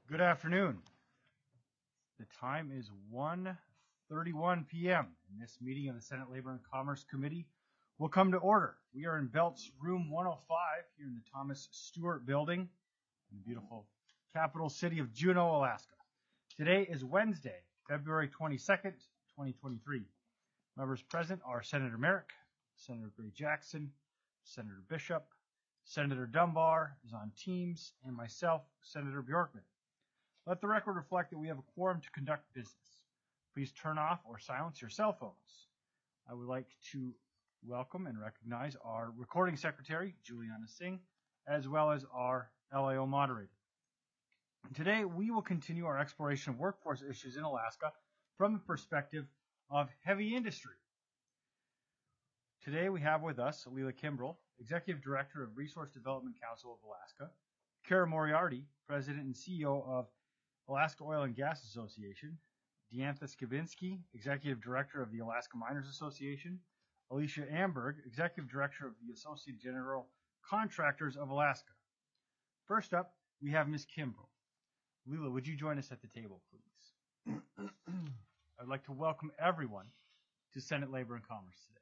Good afternoon. The time is 1:31 p.m. and this meeting of the Senate Labor and Commerce Committee will come to order. We are in Belt's room 105 here in the Thomas Stewart Building in the beautiful capital city of Juneau, Alaska. Today is Wednesday, February 22nd, 2023. Members present are Senator Merrick, Senator Gray Jackson, Senator Bishop, Senator Dunbar is on Teams, and myself, Senator Bjorkman. Let the record reflect that we have a quorum to conduct business. Please turn off or silence your cell phones. I would like to welcome and recognize our recording secretary, Juliana Singh, as well as our LAO moderator. Today, we will continue our exploration of workforce issues in Alaska from the perspective of heavy industry. Today, we have with us Leila Kimbrell, Executive Director of Resource Development Council of Alaska, Kara Moriarty, President and CEO of Alaska Oil and Gas Association, Diantha Skavinsky, Executive Director of the Alaska Miners Association, Alicia Amberg, Executive Director of the Associate General Contractors of Alaska. First up, we have Ms. Kimbrell. Leila, would you join us at the table, please? I'd like to welcome everyone to Senate Labor and Commerce today.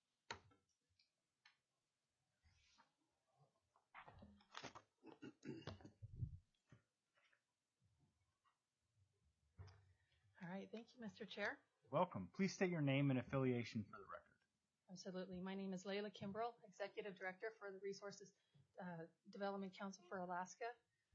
All right, thank you, Mr. Chair. Welcome. Please state your name and affiliation for the record. Absolutely. My name is Leila Kimbrell, Executive Director for the Resources Development Council for Alaska.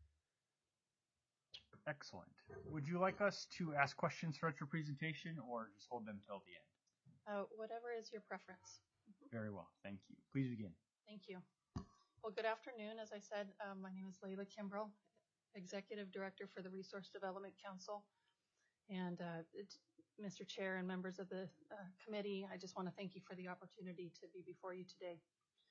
Excellent. Would you like us to ask questions throughout your presentation or just hold them till the end? Whatever is your preference. Very well. Thank you. Please begin. Thank you. Well, good afternoon. As I said, my name is Leila Kimbrell, Executive Director for the Resource Development Council. And Mr. Chair and members of the committee, I just want to thank you for the opportunity to be before you today.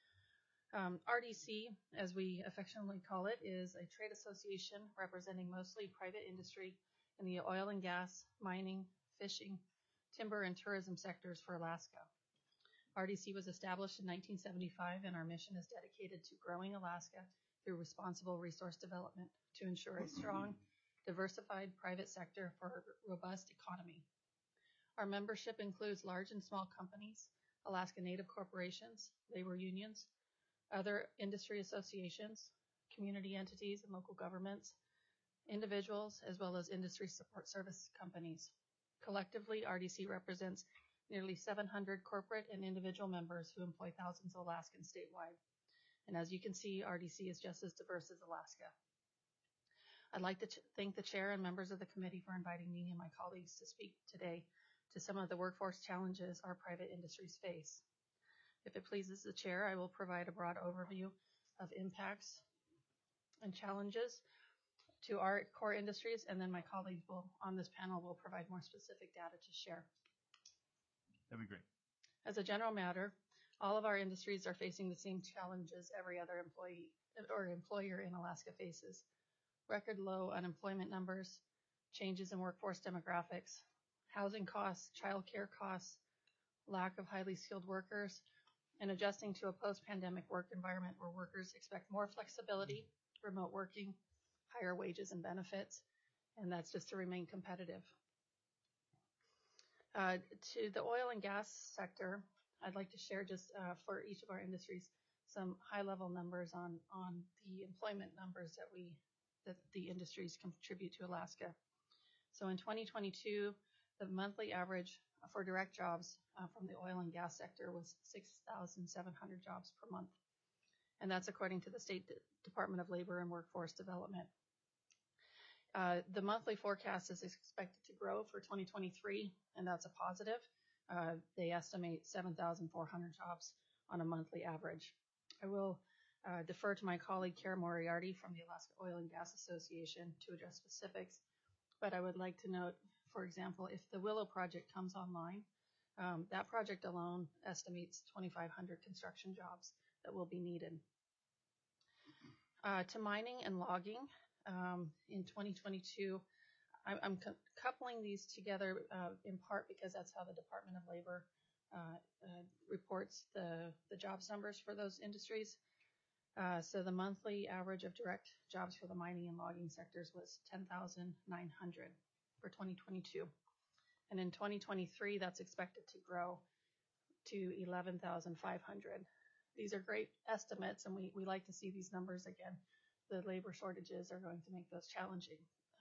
RDC, as we affectionately call it, is a trade association representing mostly private industry in the oil and gas, mining, fishing, timber, and tourism sectors for Alaska. RDC was established in 1975, and our mission is dedicated to growing Alaska through responsible resource development to ensure a strong, diversified private sector for a robust economy. Our membership includes large and small companies, Alaska Native corporations, labor unions, other industry associations, community entities and local governments, individuals, as well as industry support service companies. Collectively, RDC represents nearly 700 corporate and individual members who employ thousands of Alaskans statewide. And as you can see, RDC is just as diverse as Alaska. I'd like to thank the chair and members of the committee for inviting me and my colleagues to speak today to some of the workforce challenges our private industries face. If it pleases the chair, I will provide a broad overview of impacts and challenges to our core industries, and then my colleagues on this panel will provide more specific data to share. That'd be great. As a general matter, all of our industries are facing the same challenges every other employee or employer in Alaska faces. Record low unemployment numbers, changes in workforce demographics, housing costs, childcare costs, lack of highly skilled workers, and adjusting to a post-pandemic work environment where workers expect more flexibility, remote working, higher wages and benefits, and that's just to remain competitive. To the oil and gas sector, I'd like to share just for each of our industries some high-level numbers on the employment numbers that the industries contribute to Alaska. So in 2022, the monthly average for direct jobs from the oil and gas sector was 6,700 jobs per month. And that's according to the State Department of Labor and Workforce Development. The monthly forecast is expected to grow for 2023, and that's a positive. They estimate 7,400 jobs on a monthly average. I will defer to my colleague Kara Moriarty from the Alaska Oil and Gas Association to address specifics, but I would like to note, for example, if the Willow project comes online, that project alone estimates 2,500 construction jobs that will be needed. To mining and logging, in 2022, I'm coupling these together in part because that's how the Department of Labor reports the jobs numbers for those industries. So the monthly average of direct jobs for the mining and logging sectors was 10,900 for 2022. And in 2023, that's expected to grow to 11,500. These are great estimates, and we like to see these numbers again. The labor shortages are going to make those challenging.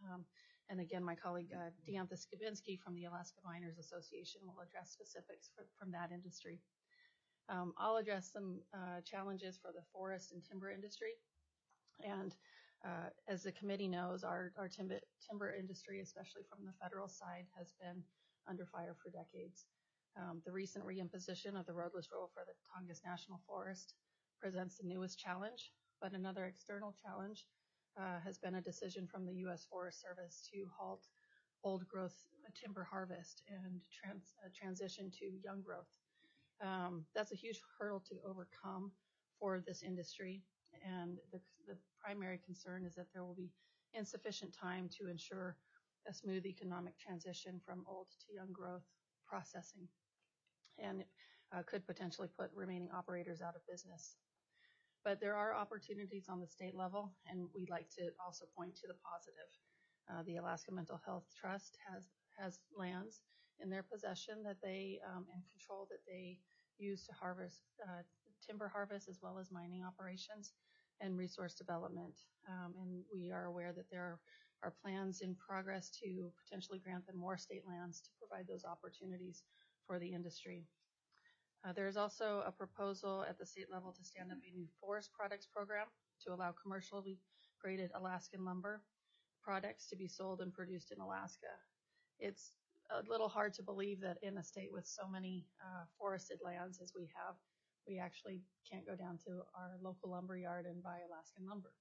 And again, my colleague Diantha Skabinski from the Alaska Miners Association will address specifics from that industry. I'll address some challenges for the forest and timber industry. And as the committee knows, our timber industry, especially from the federal side, has been under fire for decades. The recent reimposition of the roadless rule for the Tongass National Forest presents the newest challenge, but another external challenge has been a decision from the U.S. Forest Service to halt old growth timber harvest and transition to young growth. That's a huge hurdle to overcome for this industry, and the primary concern is that there will be insufficient time to ensure a smooth economic transition from old to young growth processing, and could potentially put remaining operators out of business. But there are opportunities on the state level, and we'd like to also point to the positive. The Alaska Mental Health Trust has lands in their possession that they and control that they use to harvest timber harvest as well as mining operations and resource development. And we are aware that there are plans in progress to potentially grant them more state lands to provide those opportunities for the industry. There is also a proposal at the state level to stand up a new forest products program to allow commercially graded Alaskan lumber products to be sold and produced in Alaska. It's a little hard to believe that in a state with so many forested lands as we have, we actually can't go down to our local lumber yard and buy Alaskan lumber.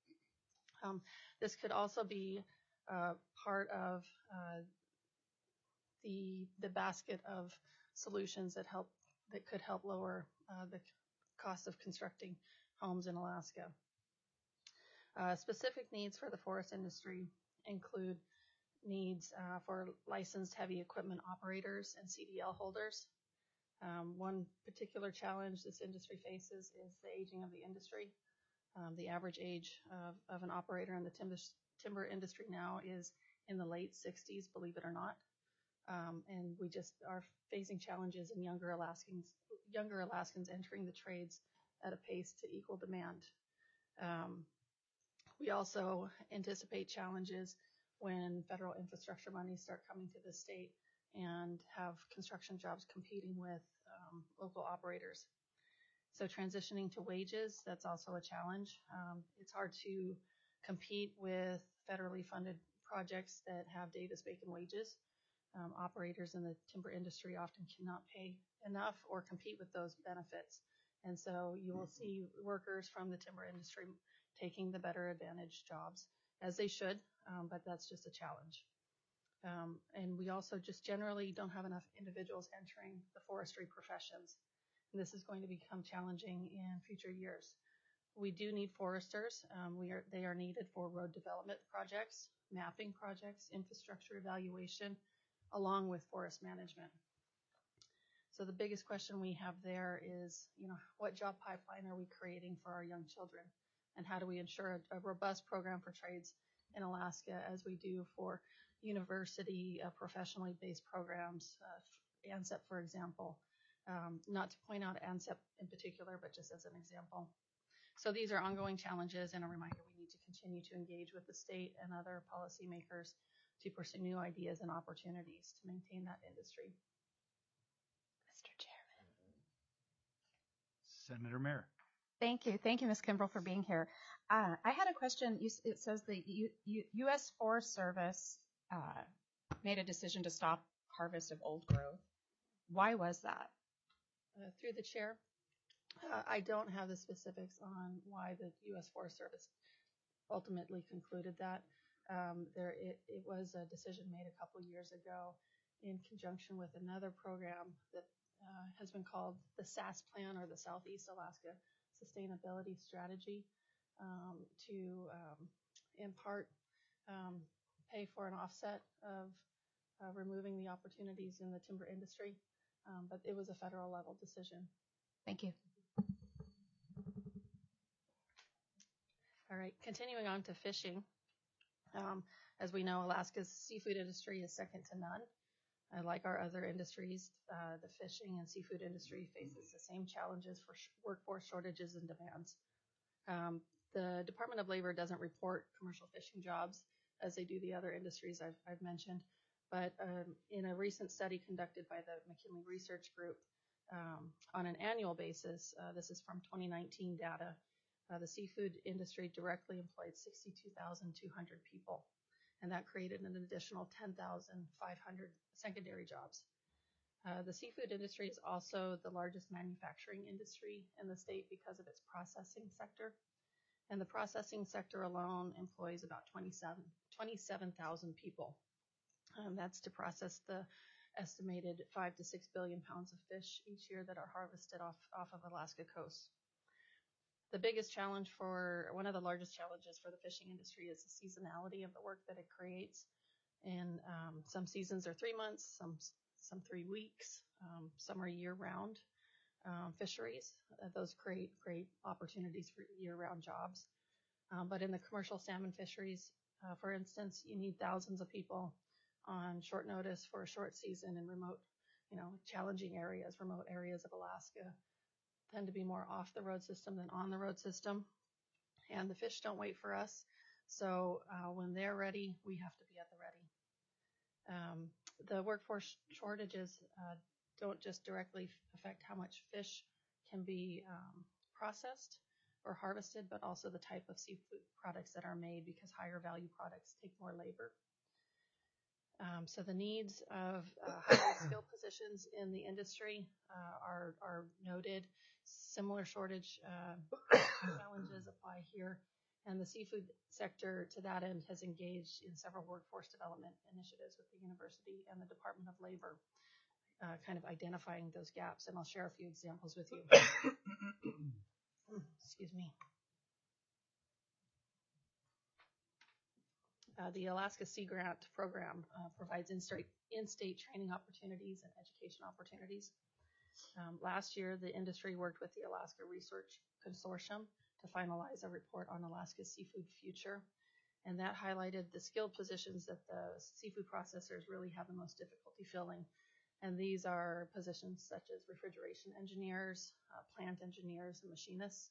This could also be part of the basket of solutions that could help lower the cost of constructing homes in Alaska. Specific needs for the forest industry include needs for licensed heavy equipment operators and CDL holders. One particular challenge this industry faces is the aging of the industry. The average age of an operator in the timber industry now is in the late 60s, believe it or not. And we just are facing challenges in younger Alaskans entering the trades at a pace to equal demand. We also anticipate challenges when federal infrastructure monies start coming to the state and have construction jobs competing with local operators. So transitioning to wages, that's also a challenge. It's hard to compete with federally funded projects that have Davis-Bacon wages. Operators in the timber industry often cannot pay enough or compete with those benefits. And so you will see workers from the timber industry taking the better advantage jobs, as they should, but that's just a challenge. And we also just generally don't have enough individuals entering the forestry professions. And this is going to become challenging in future years. We do need foresters. They are needed for road development projects, mapping projects, infrastructure evaluation, along with forest management. So the biggest question we have there is, what job pipeline are we creating for our young children? And how do we ensure a robust program for trades in Alaska as we do for university professionally based programs, ANSEP, for example. Not to point out ANSEP in particular, but just as an example. So these are ongoing challenges, and a reminder we need to continue to engage with the state and other policymakers to pursue new ideas and opportunities to maintain that industry. Mr. Chairman. Senator Mayer. Thank you. Thank you, Ms. Kimbrell, for being here. I had a question. It says the U.S. Forest Service made a decision to stop harvest of old growth. Why was that? Through the chair, I don't have the specifics on why the U.S. Forest Service ultimately concluded that. It was a decision made a couple years ago in conjunction with another program that has been called the SAS Plan, or the Southeast Alaska Sustainability Strategy, to in part pay for an offset of removing the opportunities in the timber industry, but it was a federal level decision. Thank you. All right, continuing on to fishing. As we know, Alaska's seafood industry is second to none. Like our other industries, the fishing and seafood industry faces the same challenges for workforce shortages and demands. The Department of Labor doesn't report commercial fishing jobs as they do the other industries I've mentioned, but in a recent study conducted by the McKinley Research Group, on an annual basis, this is from 2019 data, the seafood industry directly employed 62,200 people, and that created an additional 10,500 secondary jobs. The seafood industry is also the largest manufacturing industry in the state because of its processing sector, and the processing sector alone employs about 27,000 people. That's to process the estimated 5 to 6 billion pounds of fish each year that are harvested off of Alaska coast. The biggest challenge one of the largest challenges for the fishing industry is the seasonality of the work that it creates. And some seasons are 3 months, some 3 weeks, some are year-round fisheries. Those create great opportunities for year-round jobs. But in the commercial salmon fisheries, for instance, you need thousands of people on short notice for a short season in remote, challenging areas. Remote areas of Alaska tend to be more off the road system than on the road system, and the fish don't wait for us. So when they're ready, we have to be at the ready. The workforce shortages don't just directly affect how much fish can be processed or harvested, but also the type of seafood products that are made, because higher value products take more labor. So the needs of highly skilled positions in the industry are noted. Similar shortage challenges apply here, and the seafood sector to that end has engaged in several workforce development initiatives with the university and the Department of Labor, kind of identifying those gaps, and I'll share a few examples with you. Excuse me. The Alaska Sea Grant program provides in-state training opportunities and education opportunities. Last year, the industry worked with the Alaska Research Consortium to finalize a report on Alaska's seafood future, and that highlighted the skilled positions that the seafood processors really have the most difficulty filling. And these are positions such as refrigeration engineers, plant engineers, and machinists.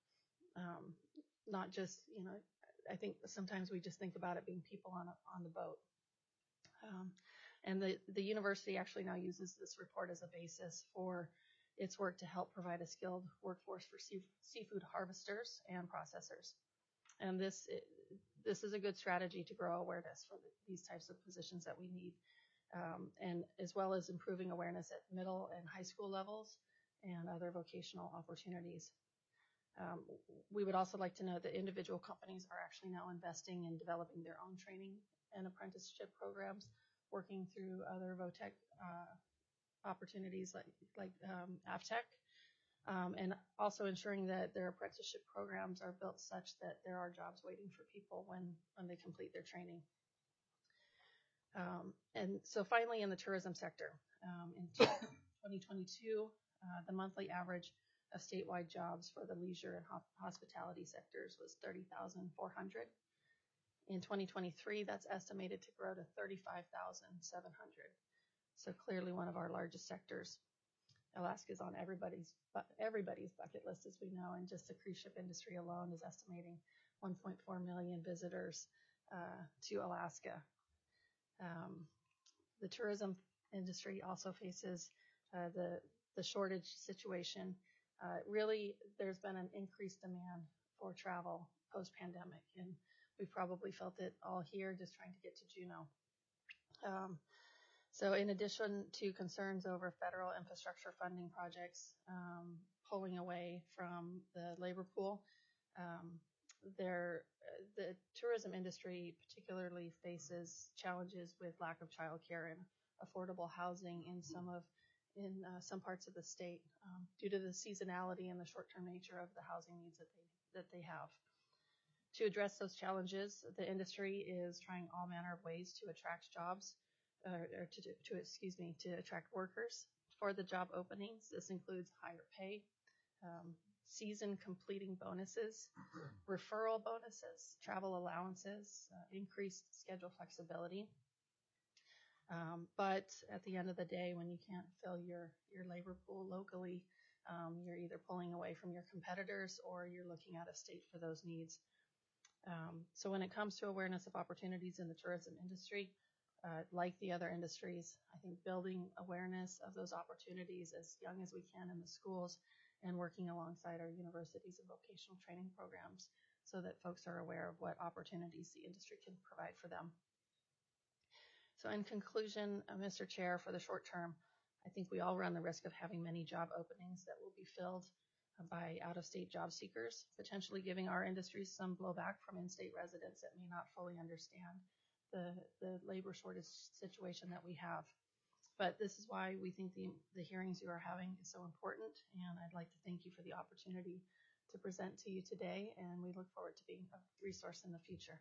Not just, I think sometimes we just think about it being people on the boat. And the university actually now uses this report as a basis for its work to help provide a skilled workforce for seafood harvesters and processors. And this is a good strategy to grow awareness for these types of positions that we need, and as well as improving awareness at middle and high school levels and other vocational opportunities. We would also like to know that individual companies are actually now investing in developing their own training and apprenticeship programs, working through other VOTEC opportunities like AVTEC, and also ensuring that their apprenticeship programs are built such that there are jobs waiting for people when they complete their training. And so finally, in the tourism sector, in 2022, the monthly average of statewide jobs for the leisure and hospitality sectors was 30,400. In 2023, that's estimated to grow to 35,700. So clearly one of our largest sectors. Alaska is on everybody's bucket list, as we know, and just the cruise ship industry alone is estimating 1.4 million visitors to Alaska. The tourism industry also faces the shortage situation. Really, there's been an increased demand for travel post-pandemic, and we probably felt it all here just trying to get to Juneau. So in addition to concerns over federal infrastructure funding projects pulling away from the labor pool, the tourism industry particularly faces challenges with lack of childcare and affordable housing in some parts of the state due to the seasonality and the short-term nature of the housing needs that they have. To address those challenges, the industry is trying all manner of ways to attract jobs, to attract workers for the job openings. This includes higher pay, season completing bonuses, referral bonuses, travel allowances, increased schedule flexibility. But at the end of the day, when you can't fill your labor pool locally, you're either pulling away from your competitors or you're looking at a state for those needs. So when it comes to awareness of opportunities in the tourism industry, like the other industries, I think building awareness of those opportunities as young as we can in the schools and working alongside our universities and vocational training programs so that folks are aware of what opportunities the industry can provide for them. So in conclusion, Mr. Chair, for the short term, I think we all run the risk of having many job openings that will be filled by out-of-state job seekers, potentially giving our industries some blowback from in-state residents that may not fully understand the labor shortage situation that we have. But this is why we think the hearings you are having is so important, and I'd like to thank you for the opportunity to present to you today, and we look forward to being a resource in the future.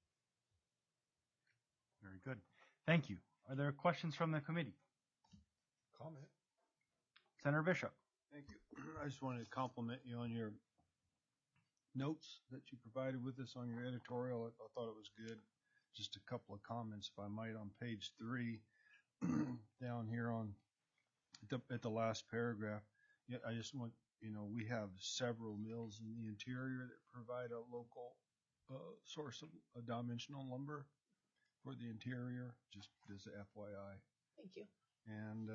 Very good. Thank you. Are there questions from the committee? Comment. Senator Bishop. Thank you. I just wanted to compliment you on your notes that you provided with us on your editorial. I thought it was good. Just a couple of comments, if I might, on page 3, down here at the last paragraph. Yeah, I just want, we have several mills in the interior that provide a local source of dimensional lumber for the interior, just as a FYI. Thank you. And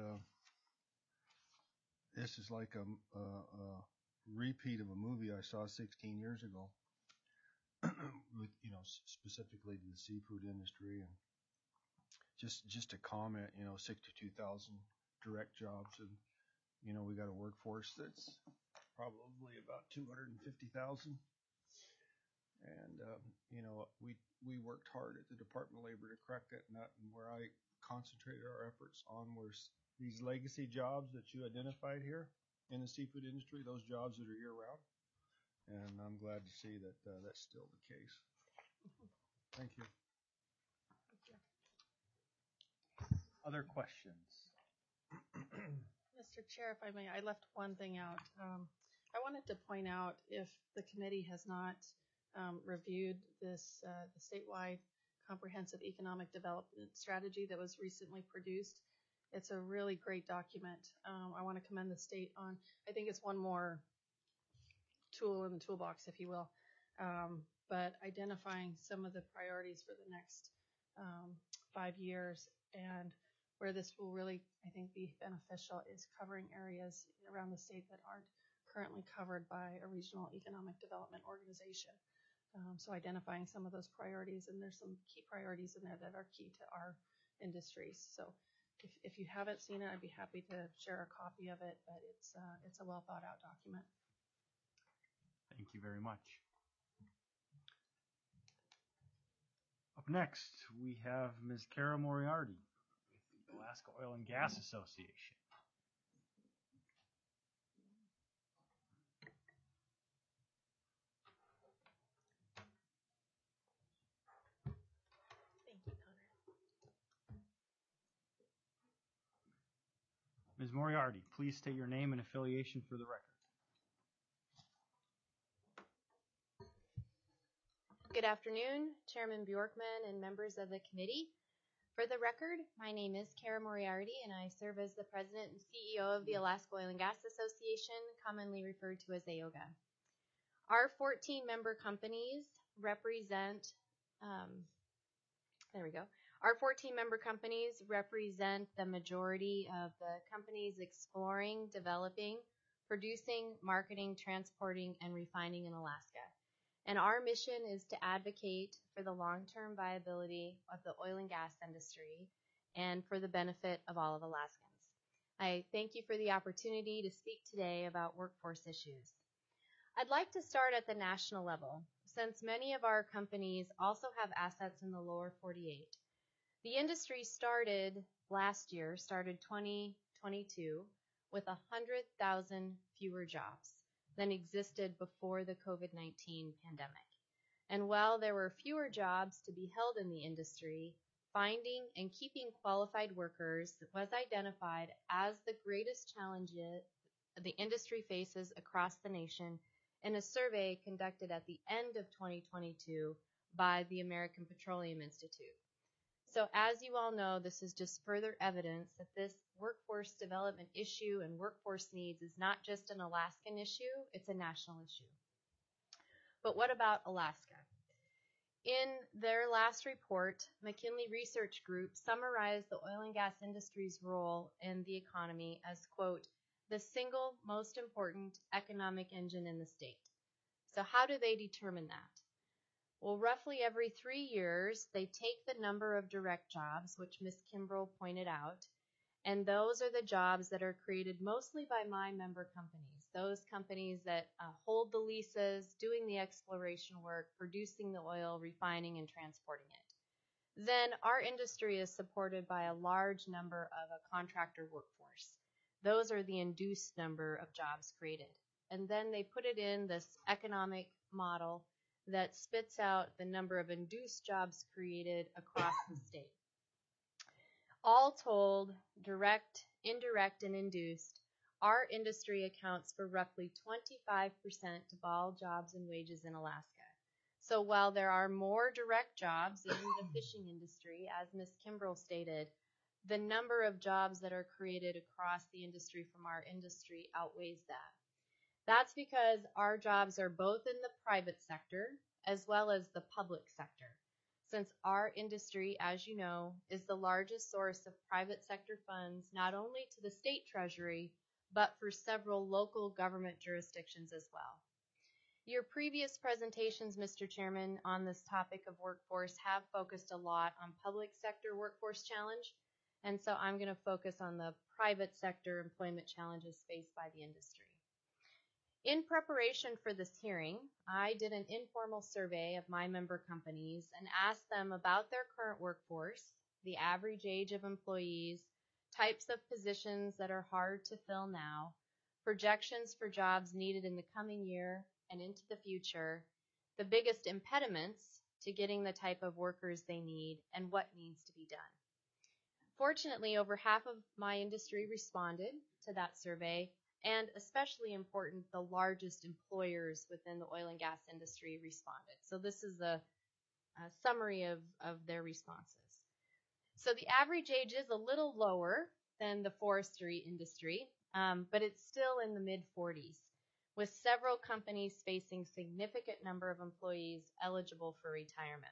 this is like a repeat of a movie I saw 16 years ago, with specifically to the seafood industry, and just a comment. 62,000 direct jobs, and we got a workforce that's probably about 250,000. And we worked hard at the Department of Labor to crack that nut, and where I concentrated our efforts on were these legacy jobs that you identified here in the seafood industry, those jobs that are year-round. And I'm glad to see that that's still the case. Thank you. Other questions? Mr. Chair, if I may, I left one thing out. I wanted to point out, if the committee has not reviewed this the statewide comprehensive economic development strategy that was recently produced. It's a really great document. I want to commend the state on, I think it's one more tool in the toolbox, if you will, but identifying some of the priorities for the next 5 years, and where this will really, I think, be beneficial is covering areas around the state that aren't currently covered by a regional economic development organization. So identifying some of those priorities, and there's some key priorities in there that are key to our industries. So if you haven't seen it, I'd be happy to share a copy of it, but it's a well thought out document. Thank you very much. Up next, we have Ms. Kara Moriarty with the Alaska Oil and Gas Association. Thank you, Connor. Ms. Moriarty, please state your name and affiliation for the record. Good afternoon, Chairman Bjorkman and members of the committee. For the record, my name is Kara Moriarty, and I serve as the President and CEO of the Alaska Oil and Gas Association, commonly referred to as AOGA. Our 14 member companies represent, Our 14 member companies represent the majority of the companies exploring, developing, producing, marketing, transporting, and refining in Alaska. And our mission is to advocate for the long-term viability of the oil and gas industry and for the benefit of all of Alaskans. I thank you for the opportunity to speak today about workforce issues. I'd like to start at the national level, since many of our companies also have assets in the lower 48. The industry started 2022, with 100,000 fewer jobs than existed before the COVID-19 pandemic. And while there were fewer jobs to be held in the industry, finding and keeping qualified workers was identified as the greatest challenge the industry faces across the nation in a survey conducted at the end of 2022 by the American Petroleum Institute. So as you all know, this is just further evidence that this workforce development issue and workforce needs is not just an Alaskan issue, it's a national issue. But what about Alaska? In their last report, McKinley Research Group summarized the oil and gas industry's role in the economy as, quote, the single most important economic engine in the state. So how do they determine that? Well, roughly every 3 years, they take the number of direct jobs, which Ms. Kimbrell pointed out, and those are the jobs that are created mostly by my member companies, those companies that hold the leases, doing the exploration work, producing the oil, refining, and transporting it. Then our industry is supported by a large number of a contractor workforce. Those are the induced number of jobs created. And then they put it in this economic model that spits out the number of induced jobs created across the state. All told, direct, indirect, and induced, our industry accounts for roughly 25% of all jobs and wages in Alaska. So while there are more direct jobs in the fishing industry, as Ms. Kimbrell stated, the number of jobs that are created across the industry from our industry outweighs that. That's because our jobs are both in the private sector as well as the public sector, since our industry, as you know, is the largest source of private sector funds not only to the state treasury, but for several local government jurisdictions as well. Your previous presentations, Mr. Chairman, on this topic of workforce have focused a lot on public sector workforce challenge, and so I'm going to focus on the private sector employment challenges faced by the industry. In preparation for this hearing, I did an informal survey of my member companies and asked them about their current workforce, the average age of employees, types of positions that are hard to fill now, projections for jobs needed in the coming year and into the future, the biggest impediments to getting the type of workers they need, and what needs to be done. Fortunately, over half of my industry responded to that survey, and especially important, the largest employers within the oil and gas industry responded. So this is a summary of their responses. So the average age is a little lower than the forestry industry, but it's still in the mid-40s, with several companies facing significant number of employees eligible for retirement.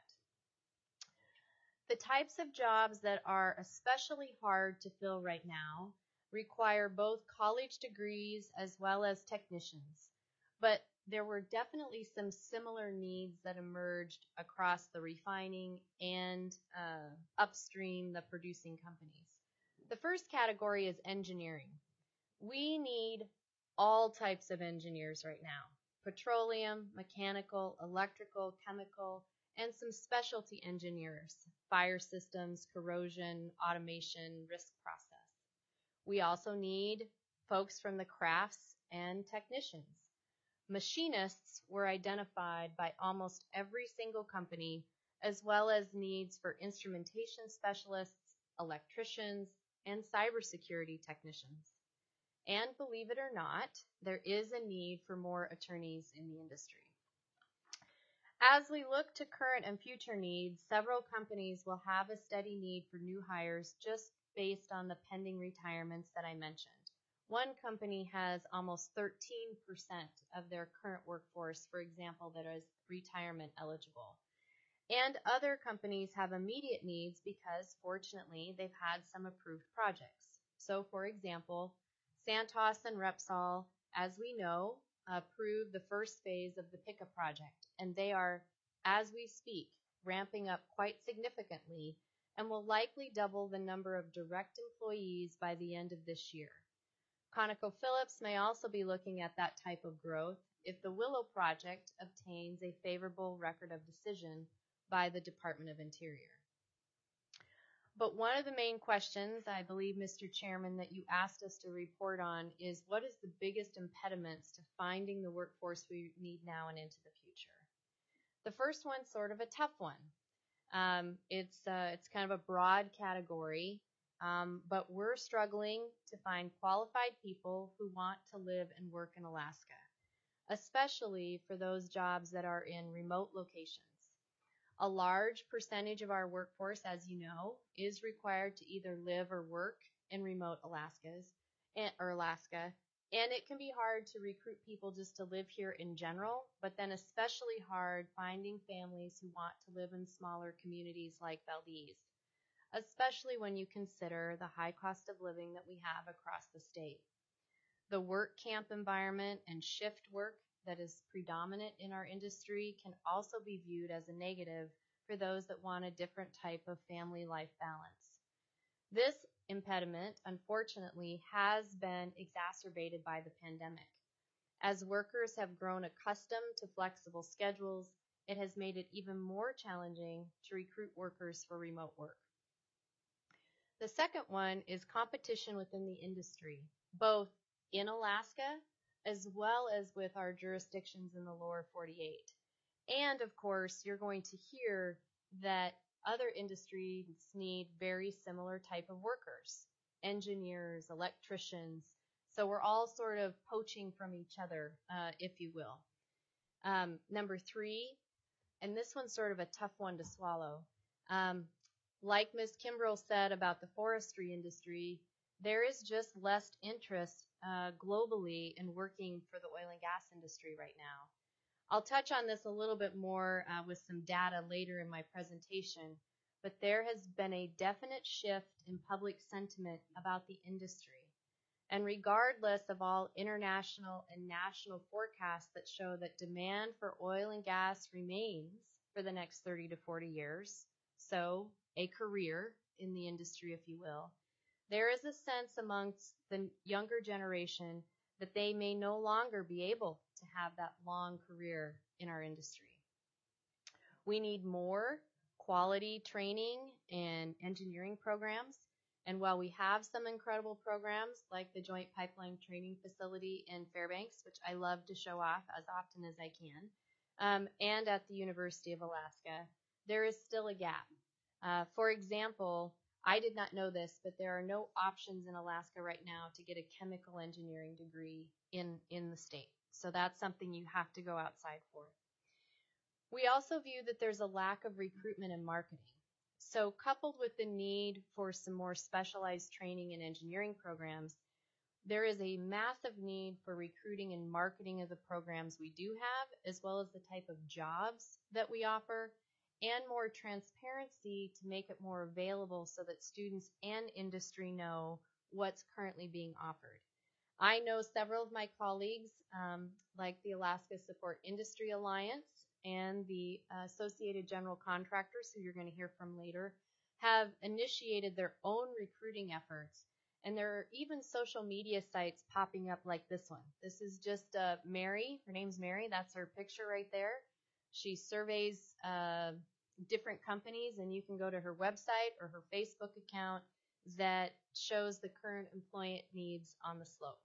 The types of jobs that are especially hard to fill right now require both college degrees as well as technicians, but there were definitely some similar needs that emerged across the refining and upstream, the producing companies. The first category is engineering. We need all types of engineers right now: petroleum, mechanical, electrical, chemical, and some specialty engineers: fire systems, corrosion, automation, risk process. We also need folks from the crafts and technicians. Machinists were identified by almost every single company, as well as needs for instrumentation specialists, electricians, and cybersecurity technicians. And believe it or not, there is a need for more attorneys in the industry. As we look to current and future needs, several companies will have a steady need for new hires just based on the pending retirements that I mentioned. One company has almost 13% of their current workforce, for example, that is retirement eligible. And other companies have immediate needs because, fortunately, they've had some approved projects. So, for example, Santos and Repsol, as we know, approved the first phase of the Pikka project, and they are, as we speak, ramping up quite significantly and will likely double the number of direct employees by the end of this year. ConocoPhillips may also be looking at that type of growth if the Willow project obtains a favorable record of decision by the Department of Interior. But one of the main questions, I believe, Mr. Chairman, that you asked us to report on is what is the biggest impediments to finding the workforce we need now and into the future? The first one's sort of a tough one. It's kind of a broad category, but we're struggling to find qualified people who want to live and work in Alaska. especially for those jobs that are in remote locations. A large percentage of our workforce, as you know, is required to either live or work in remote Alaska, and it can be hard to recruit people just to live here in general, but then especially hard finding families who want to live in smaller communities like Valdez, especially when you consider the high cost of living that we have across the state. The work camp environment and shift work that is predominant in our industry can also be viewed as a negative for those that want a different type of family life balance. This impediment, unfortunately, has been exacerbated by the pandemic. As workers have grown accustomed to flexible schedules, it has made it even more challenging to recruit workers for remote work. The second one is competition within the industry, both in Alaska as well as with our jurisdictions in the lower 48. And of course, you're going to hear that other industries need very similar type of workers, engineers, electricians. So we're all sort of poaching from each other, if you will. Number 3, and this one's sort of a tough one to swallow. Like Ms. Kimbrell said about the forestry industry, there is just less interest globally in working for the oil and gas industry right now. I'll touch on this a little bit more with some data later in my presentation, but there has been a definite shift in public sentiment about the industry. And regardless of all international and national forecasts that show that demand for oil and gas remains for the next 30 to 40 years, so a career in the industry, if you will, there is a sense amongst the younger generation that they may no longer be able to have that long career in our industry. We need more quality training and engineering programs. And while we have some incredible programs like the Joint Pipeline Training Facility in Fairbanks, which I love to show off as often as I can, and at the University of Alaska, there is still a gap. For example, I did not know this, but there are no options in Alaska right now to get a chemical engineering degree in the state. So that's something you have to go outside for. We also view that there's a lack of recruitment and marketing. So coupled with the need for some more specialized training and engineering programs, there is a massive need for recruiting and marketing of the programs we do have, as well as the type of jobs that we offer, and more transparency to make it more available so that students and industry know what's currently being offered. I know several of my colleagues, like the Alaska Support Industry Alliance and the Associated General Contractors, who you're going to hear from later, have initiated their own recruiting efforts. And there are even social media sites popping up like this one. This is just Mary. Her name's Mary. That's her picture right there. She surveys different companies, and you can go to her website or her Facebook account that shows the current employment needs on the slope.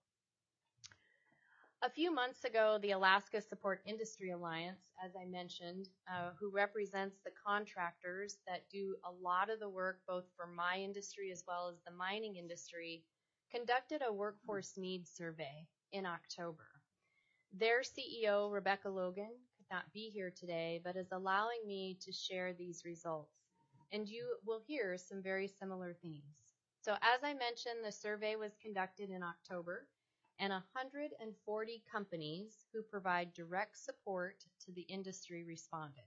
A few months ago, the Alaska Support Industry Alliance, as I mentioned, who represents the contractors that do a lot of the work both for my industry as well as the mining industry, conducted a workforce needs survey in October. Their CEO, Rebecca Logan, could not be here today, but is allowing me to share these results. And you will hear some very similar themes. So as I mentioned, the survey was conducted in October, and 140 companies who provide direct support to the industry responded.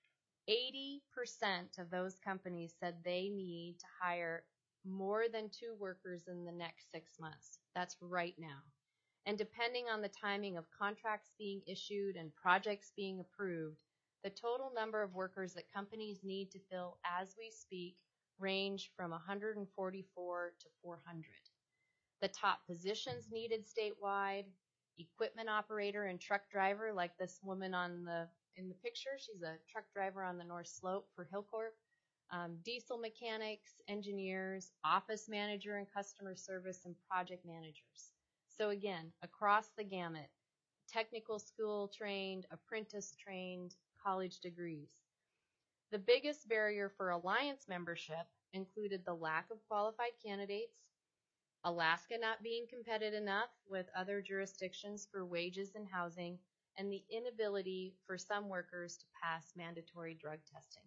80% of those companies said they need to hire more than 2 workers in the next 6 months. That's right now. And depending on the timing of contracts being issued and projects being approved, the total number of workers that companies need to fill as we speak range from 144 to 400. The top positions needed statewide: equipment operator and truck driver, like this woman in the picture. She's a truck driver on the North Slope for Hilcorp. Diesel mechanics, engineers, office manager and customer service, and project managers. So again, across the gamut, technical school trained, apprentice trained, college degrees. The biggest barrier for Alliance membership included the lack of qualified candidates, Alaska not being competitive enough with other jurisdictions for wages and housing, and the inability for some workers to pass mandatory drug testing.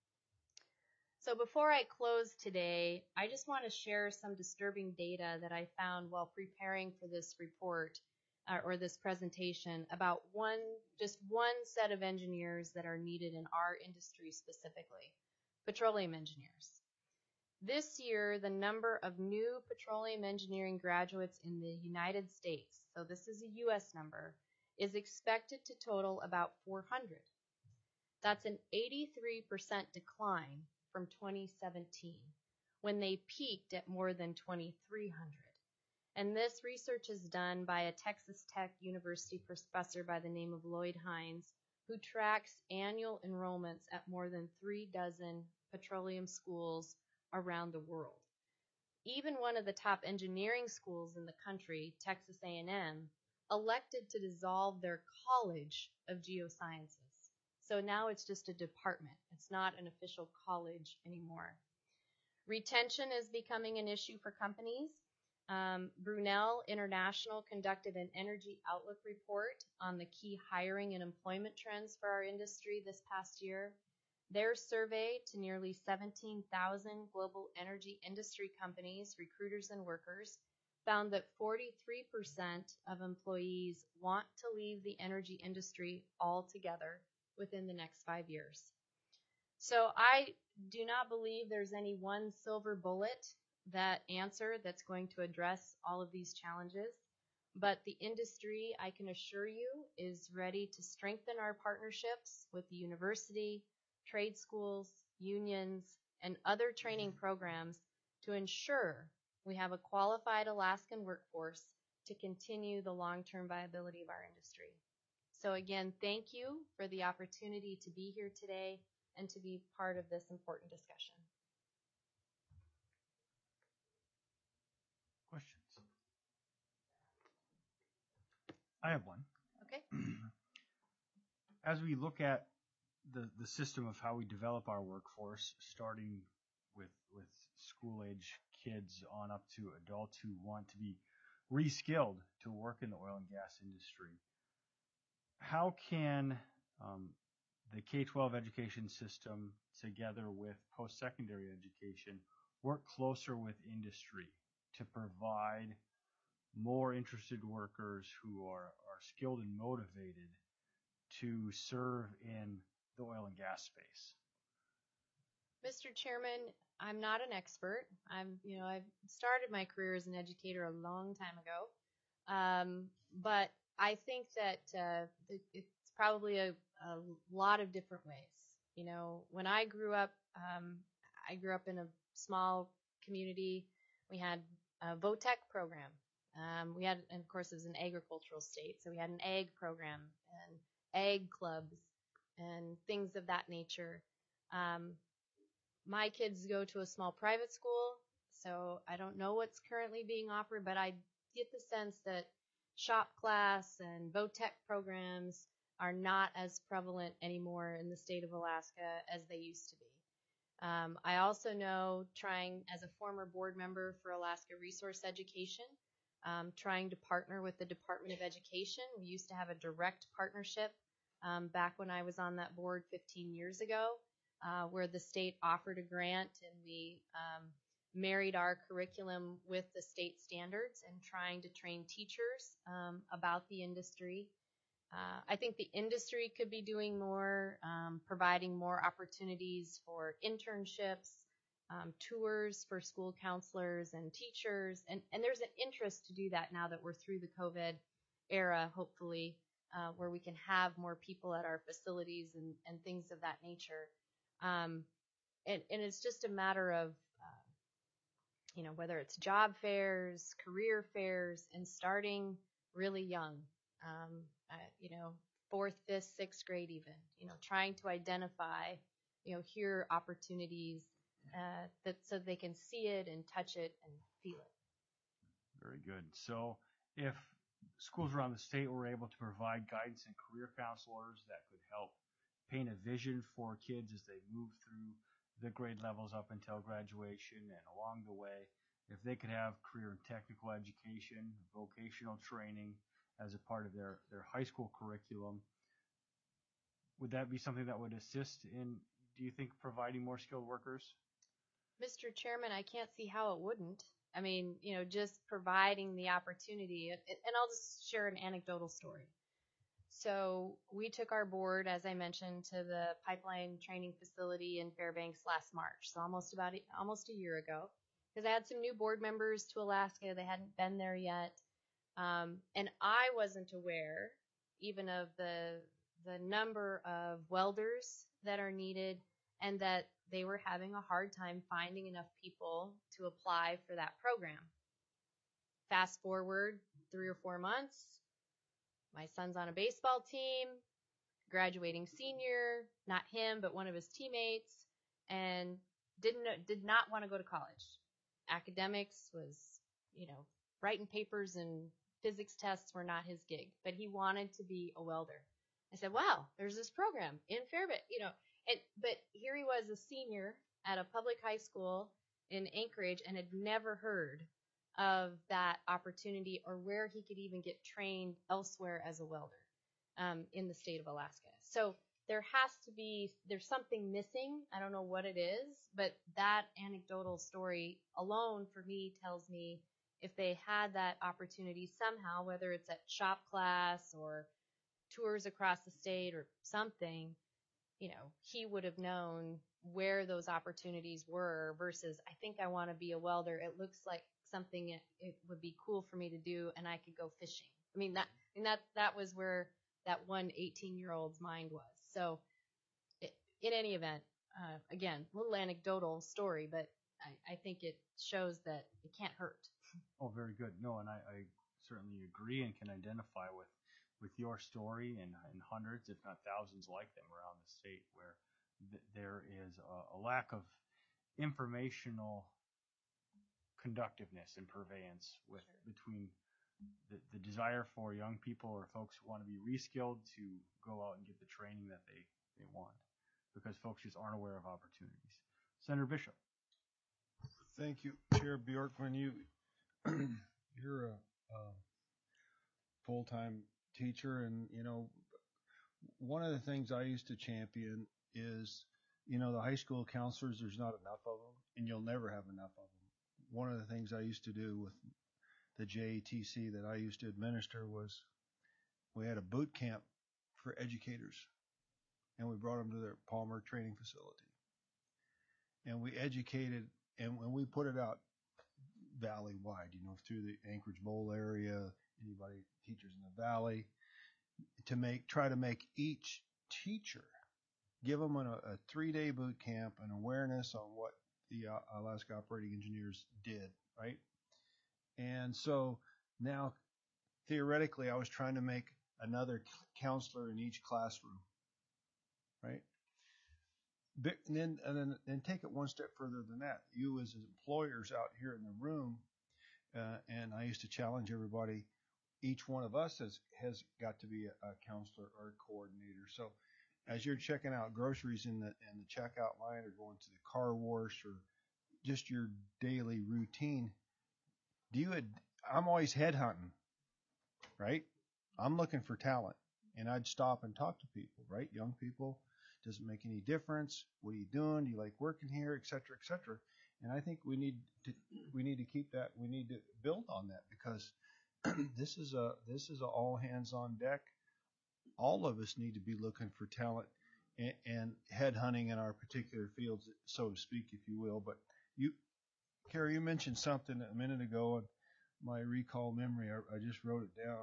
So before I close today, I just want to share some disturbing data that I found while preparing for this report or this presentation about just one set of engineers that are needed in our industry specifically, petroleum engineers. This year, the number of new petroleum engineering graduates in the United States, so this is a U.S. number, is expected to total about 400. That's an 83% decline from 2017, when they peaked at more than 2,300. And this research is done by a Texas Tech University professor by the name of Lloyd Hines, who tracks annual enrollments at more than 36 petroleum schools around the world. Even one of the top engineering schools in the country, Texas A&M, elected to dissolve their College of Geosciences. So now it's just a department. It's not an official college anymore. Retention is becoming an issue for companies. Brunel International conducted an Energy Outlook report on the key hiring and employment trends for our industry this past year. Their survey to nearly 17,000 global energy industry companies, recruiters, and workers found that 43% of employees want to leave the energy industry altogether within the next 5 years. So I do not believe there's any one silver bullet that's going to address all of these challenges, but the industry, I can assure you, is ready to strengthen our partnerships with the university, trade schools, unions, and other training programs to ensure we have a qualified Alaskan workforce to continue the long-term viability of our industry. So again, thank you for the opportunity to be here today and to be part of this important discussion. Questions? I have one. Okay. As we look at the system of how we develop our workforce, starting with school-age kids on up to adults who want to be reskilled to work in the oil and gas industry, how can the K-12 education system, together with post-secondary education, work closer with industry to provide more interested workers who are skilled and motivated to serve in the oil and gas space? Mr. Chairman, I'm not an expert. I've started my career as an educator a long time ago, but I think that it's probably a lot of different ways. When I grew up in a small community. We had a VOTEC program. And of course, it was an agricultural state, so we had an ag program and ag clubs and things of that nature. My kids go to a small private school, so I don't know what's currently being offered, but I get the sense that shop class and VOTEC programs are not as prevalent anymore in the state of Alaska as they used to be. I also know, trying as a former board member for Alaska Resource Education, trying to partner with the Department of Education. We used to have a direct partnership back when I was on that board 15 years ago, where the state offered a grant and we married our curriculum with the state standards and trying to train teachers about the industry. I think the industry could be doing more, providing more opportunities for internships, tours for school counselors and teachers. And there's an interest to do that now that we're through the COVID era, hopefully, where we can have more people at our facilities and things of that nature. And it's just a matter of, whether it's job fairs, career fairs, and starting really young. 4th, 5th, 6th grade even, trying to identify, hear opportunities so they can see it and touch it and feel it. Very good. So if schools around the state were able to provide guidance and career counselors that could help paint a vision for kids as they move through the grade levels up until graduation and along the way, if they could have career and technical education, vocational training, as a part of their high school curriculum. Would that be something that would assist in, do you think, providing more skilled workers? Mr. Chairman, I can't see how it wouldn't. I mean, just providing the opportunity. And I'll just share an anecdotal story. So we took our board, as I mentioned, to the pipeline training facility in Fairbanks last March, so almost a year ago, because I had some new board members to Alaska. They hadn't been there yet, and I wasn't aware even of the number of welders that are needed, and that they were having a hard time finding enough people to apply for that program. Fast forward 3 or 4 months. My son's on a baseball team, graduating senior, not him, but one of his teammates, and did not want to go to college. Academics was, writing papers and physics tests were not his gig, but he wanted to be a welder. I said, wow, there's this program in Fairbanks, but here he was, a senior at a public high school in Anchorage, and had never heard of that opportunity or where he could even get trained elsewhere as a welder in the state of Alaska. So there's something missing. I don't know what it is, but that anecdotal story alone for me tells me if they had that opportunity somehow, whether it's at shop class or tours across the state or something, he would have known where those opportunities were versus, I think I want to be a welder. It looks like something it would be cool for me to do, and I could go fishing. That was where that one 18-year-old's mind was. So in any event, again, a little anecdotal story, but I think it shows that it can't hurt. Oh, very good. No, and I certainly agree and can identify with your story and hundreds, if not thousands like them around the state, where there is a lack of informational conductiveness and purveyance between the desire for young people or folks who want to be reskilled to go out and get the training that they want, because folks just aren't aware of opportunities. Senator Bishop. Thank you, Chair Bjorkman. You're a full-time teacher, and one of the things I used to champion is the high school counselors, there's not enough of them, and you'll never have enough of them. One of the things I used to do with the JATC that I used to administer was we had a boot camp for educators, and we brought them to their Palmer training facility, and we educated, and when we put it out valley-wide, through the Anchorage Bowl area, anybody, teachers in the valley, try to make each teacher, give them a 3-day boot camp, an awareness on what the Alaska Operating Engineers did, right? And so now, theoretically, I was trying to make another counselor in each classroom, right? And then take it one step further than that. You as employers out here in the room, and I used to challenge everybody, each one of us has got to be a counselor or a coordinator. So as you're checking out groceries in the checkout line or going to the car wash or just your daily routine, I'm always headhunting, right? I'm looking for talent, and I'd stop and talk to people, right? Young people, doesn't make any difference. What are you doing? Do you like working here, et cetera, et cetera? And I think we need to keep that. We need to build on that, because this is a all hands on deck. All of us need to be looking for talent and headhunting in our particular fields, so to speak, if you will. But Carrie, you mentioned something a minute ago, and my recall memory, I just wrote it down.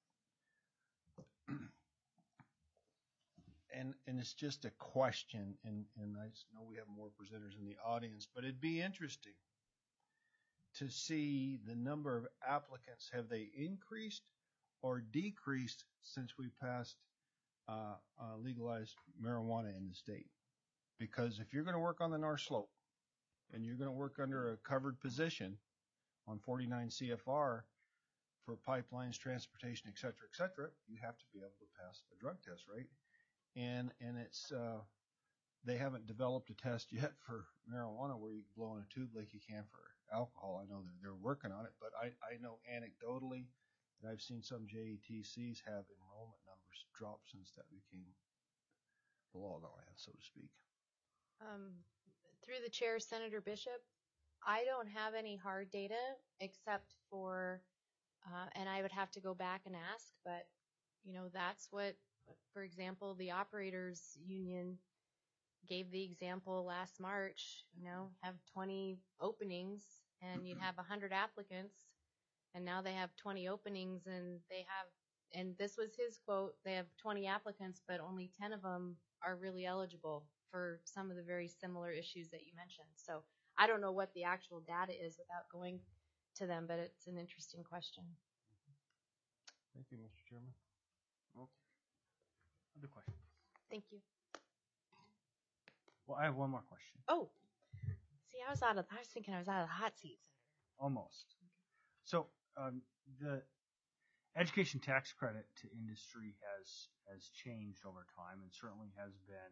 And it's just a question, and I know we have more presenters in the audience, but it'd be interesting to see the number of applicants. Have they increased or decreased since we passed legalized marijuana in the state? Because if you're going to work on the North Slope and you're going to work under a covered position on 49 CFR for pipelines, transportation, et cetera, you have to be able to pass a drug test, right? And it's they haven't developed a test yet for marijuana where you can blow in a tube like you can for alcohol. I know that they're working on it, but I know anecdotally And I've seen some JETCs have enrollment numbers drop since that became the law of the land, so to speak. Through the chair, Senator Bishop, I don't have any hard data except for, and I would have to go back and ask, but that's what, for example, the operators union gave the example last March, have 20 openings and you'd have 100 applicants, and now they have 20 openings and this was his quote, they have 20 applicants, but only 10 of them are really eligible for some of the very similar issues that you mentioned. So I don't know what the actual data is without going to them, but it's an interesting question. Thank you, Mr. Chairman. Okay. Other questions? Thank you. Well, I have one more question. Oh, see, I was thinking I was out of the hot seat, Senator. Almost. So the education tax credit to industry has changed over time and certainly has been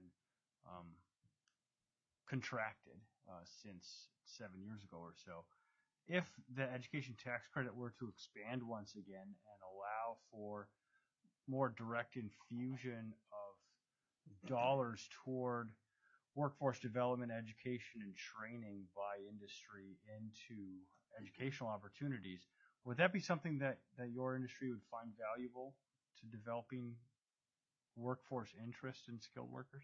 contracted since 7 years ago or so. If the education tax credit were to expand once again and allow for more direct infusion of dollars toward workforce development, education, and training by industry into educational opportunities, would that be something that your industry would find valuable to developing workforce interest in skilled workers?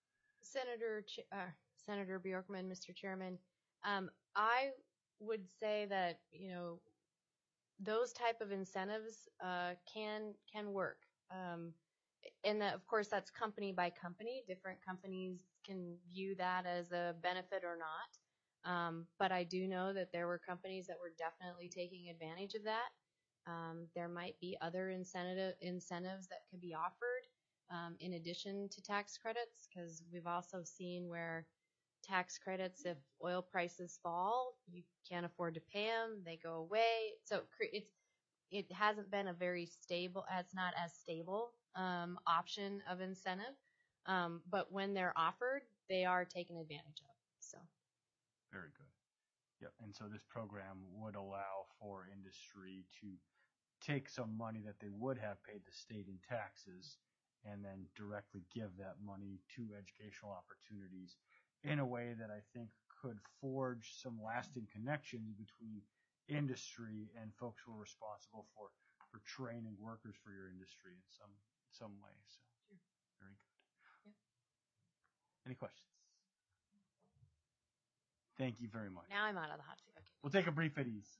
Senator Bjorkman, Mr. Chairman, I would say that those type of incentives can work, and that, of course, that's company by company. Different companies can view that as a benefit or not. But I do know that there were companies that were definitely taking advantage of that. There might be other incentives that could be offered in addition to tax credits, because we've also seen where tax credits, if oil prices fall, you can't afford to pay them, they go away. So it hasn't been a very stable, it's not as stable option of incentive. But when they're offered, they are taken advantage of. So. Very good. Yep. And so this program would allow for industry to take some money that they would have paid the state in taxes and then directly give that money to educational opportunities in a way that I think could forge some lasting connections between industry and folks who are responsible for training workers for your industry in some way. So very good. Yep. Any questions? Thank you very much. Now I'm out of the hot seat. Okay. We'll take a brief at ease.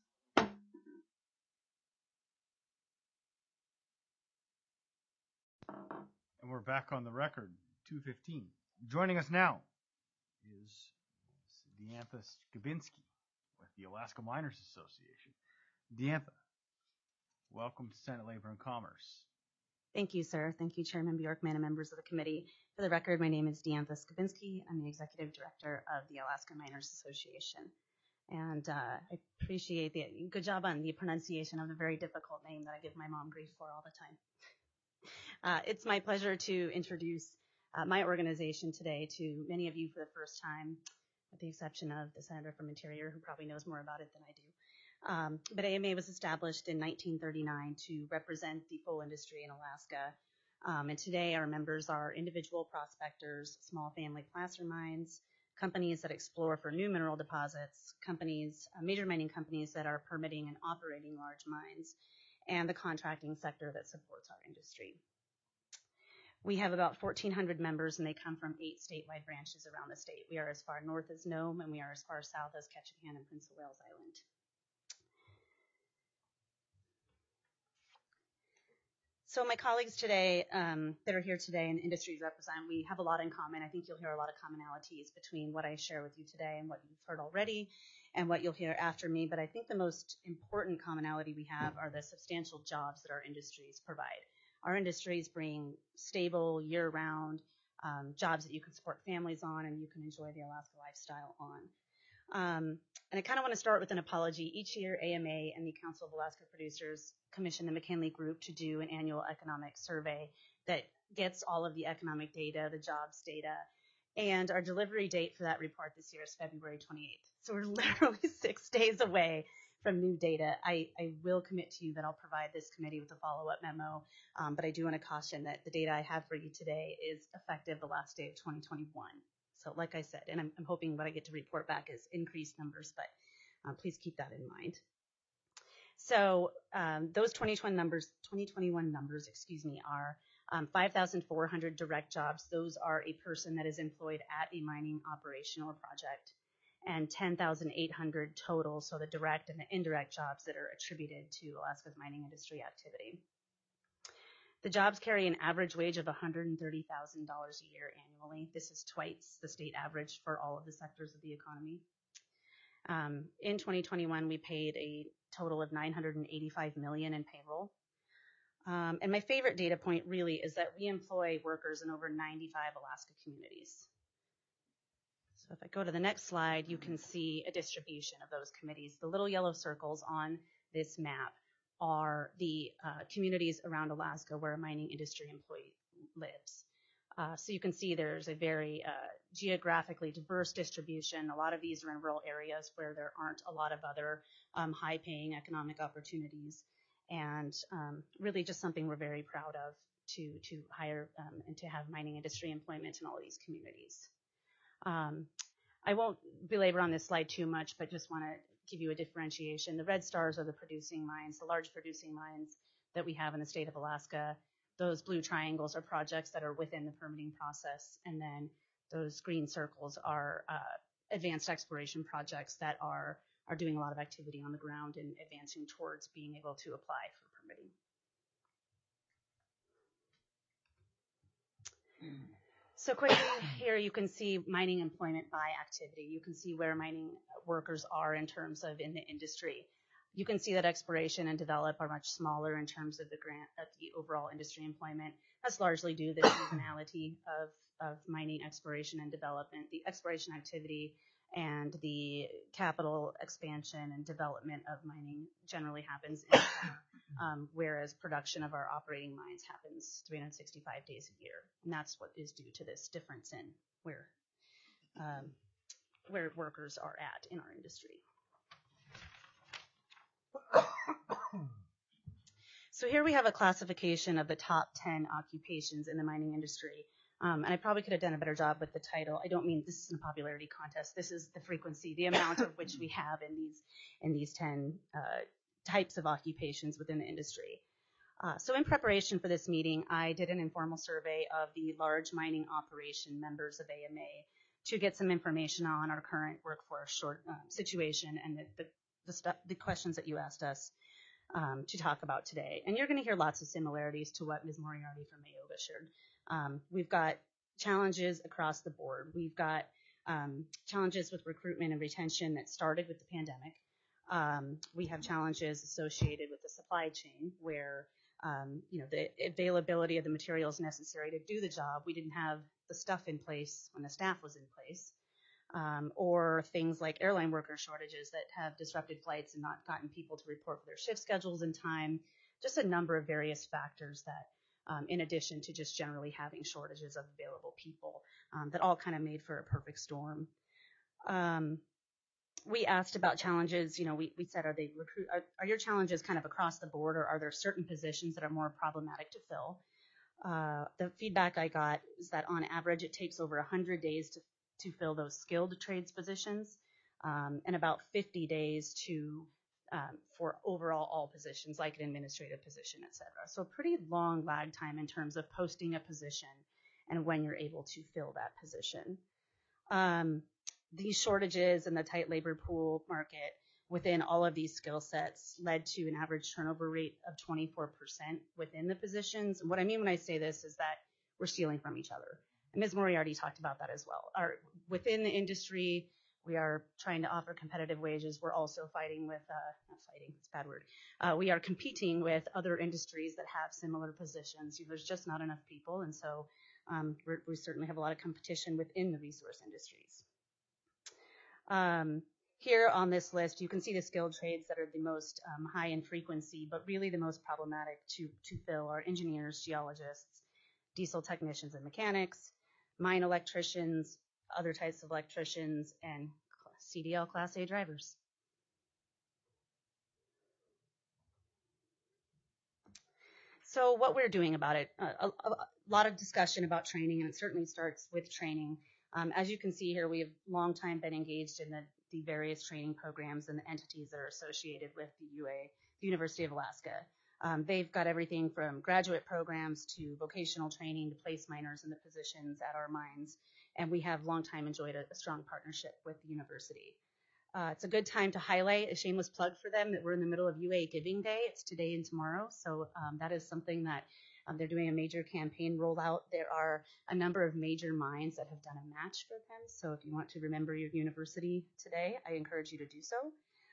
And we're back on the record, 2:15. Joining us now is Diantha Skabinski with the Alaska Miners Association. Diantha, welcome to Senate Labor and Commerce. Thank you, sir. Thank you, Chairman Bjorkman and members of the committee. For the record, my name is Diantha Skabinski. I'm the Executive Director of the Alaska Miners Association. And I appreciate the good job on the pronunciation of the very difficult name that I give my mom grief for all the time. It's my pleasure to introduce my organization today to many of you for the first time, with the exception of the Senator from Interior, who probably knows more about it than I do. But AMA was established in 1939 to represent the full industry in Alaska. And today our members are individual prospectors, small family placer mines, companies that explore for new mineral deposits, companies, major mining companies that are permitting and operating large mines, and the contracting sector that supports our industry. We have about 1,400 members, and they come from 8 statewide branches around the state. We are as far north as Nome, and we are as far south as Ketchikan and Prince of Wales Island. So my colleagues today that are here today and industries represent, we have a lot in common. I think you'll hear a lot of commonalities between what I share with you today and what you've heard already and what you'll hear after me. But I think the most important commonality we have are the substantial jobs that our industries provide. Our industries bring stable, year-round jobs that you can support families on and you can enjoy the Alaska lifestyle on. And I kind of want to start with an apology. Each year, AMA and the Council of Alaska Producers commission the McKinley Group to do an annual economic survey that gets all of the economic data, the jobs data, and our delivery date for that report this year is February 28th. So we're literally 6 days away from new data. I will commit to you that I'll provide this committee with a follow-up memo, but I do want to caution that the data I have for you today is effective the last day of 2021. So like I said, and I'm hoping what I get to report back is increased numbers, but please keep that in mind. So those 2021 numbers, are 5,400 direct jobs. Those are a person that is employed at a mining operation or project, and 10,800 total, so the direct and the indirect jobs that are attributed to Alaska's mining industry activity. The jobs carry an average wage of $130,000 a year annually. This is twice the state average for all of the sectors of the economy. In 2021, we paid a total of $985 million in payroll. And my favorite data point really is that we employ workers in over 95 Alaska communities. So if I go to the next slide, you can see a distribution of those committees. The little yellow circles on this map are the communities around Alaska where a mining industry employee lives. So you can see there's a very geographically diverse distribution. A lot of these are in rural areas where there aren't a lot of other high-paying economic opportunities, and really just something we're very proud of to hire and to have mining industry employment in all of these communities. I won't belabor on this slide too much, but just want to give you a differentiation. The red stars are the producing mines, the large producing mines that we have in the state of Alaska. Those blue triangles are projects that are within the permitting process, and then those green circles are advanced exploration projects that are doing a lot of activity on the ground and advancing towards being able to apply for permitting. So quickly here you can see mining employment by activity. You can see where mining workers are in terms of in the industry. You can see that exploration and develop are much smaller in terms of the overall industry employment. That's largely due to the seasonality of mining exploration and development. The exploration activity and the capital expansion and development of mining generally happens in summer, whereas production of our operating mines happens 365 days a year. And that's what is due to this difference in where workers are at in our industry. So here we have a classification of the top 10 occupations in the mining industry. And I probably could have done a better job with the title. I don't mean this is a popularity contest. This is the frequency, the amount of which we have in these 10 types of occupations within the industry. So in preparation for this meeting, I did an informal survey of the large mining operation members of AMA to get some information on our current workforce situation and the questions that you asked us to talk about today. And you're going to hear lots of similarities to what Ms. Moriarty from AOGA shared. We've got challenges across the board. We've got challenges with recruitment and retention that started with the pandemic. We have challenges associated with the supply chain where the availability of the materials necessary to do the job. We didn't have the stuff in place when the staff was in place. Or things like airline worker shortages that have disrupted flights and not gotten people to report for their shift schedules in time. Just a number of various factors that, in addition to just generally having shortages of available people, that all kind of made for a perfect storm. We asked about challenges. We said, are your challenges kind of across the board, or are there certain positions that are more problematic to fill? The feedback I got is that on average it takes over 100 days to fill those skilled trades positions, and about 50 days for overall all positions, like an administrative position, et cetera. So a pretty long lag time in terms of posting a position and when you're able to fill that position. These shortages and the tight labor pool market within all of these skill sets led to an average turnover rate of 24% within the positions. And what I mean when I say this is that we're stealing from each other. And Ms. Moriarty talked about that as well. Within the industry, we are trying to offer competitive wages. We're also fighting with, not fighting, it's a bad word. We are competing with other industries that have similar positions. There's just not enough people, and so we certainly have a lot of competition within the resource industries. Here on this list, you can see the skilled trades that are the most high in frequency, but really the most problematic to fill are engineers, geologists, diesel technicians and mechanics, mine electricians, other types of electricians, and CDL Class A drivers. So what we're doing about it, a lot of discussion about training, and it certainly starts with training. As you can see here, we have long time been engaged in the various training programs and the entities that are associated with the UA, the University of Alaska. They've got everything from graduate programs to vocational training to place miners in the positions at our mines, and we have long time enjoyed a strong partnership with the university. It's a good time to highlight a shameless plug for them that we're in the middle of UA Giving Day. It's today and tomorrow, so that is something that they're doing a major campaign rollout. There are a number of major mines that have done a match for them, so if you want to remember your university today, I encourage you to do so.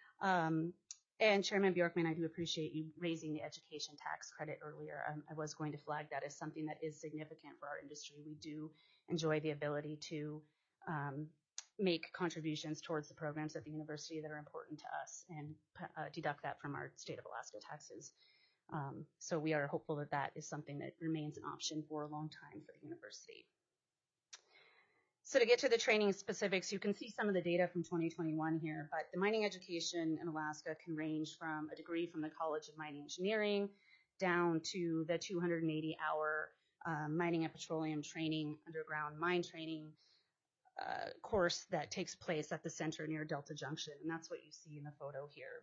And Chairman Bjorkman, I do appreciate you raising the education tax credit earlier. I was going to flag that as something that is significant for our industry. We do enjoy the ability to make contributions towards the programs at the university that are important to us and deduct that from our state of Alaska taxes. So we are hopeful that that is something that remains an option for a long time for the university. So to get to the training specifics, you can see some of the data from 2021 here, but the mining education in Alaska can range from a degree from the College of Mining Engineering down to the 280-hour mining and petroleum training, underground mine training course that takes place at the center near Delta Junction, and that's what you see in the photo here.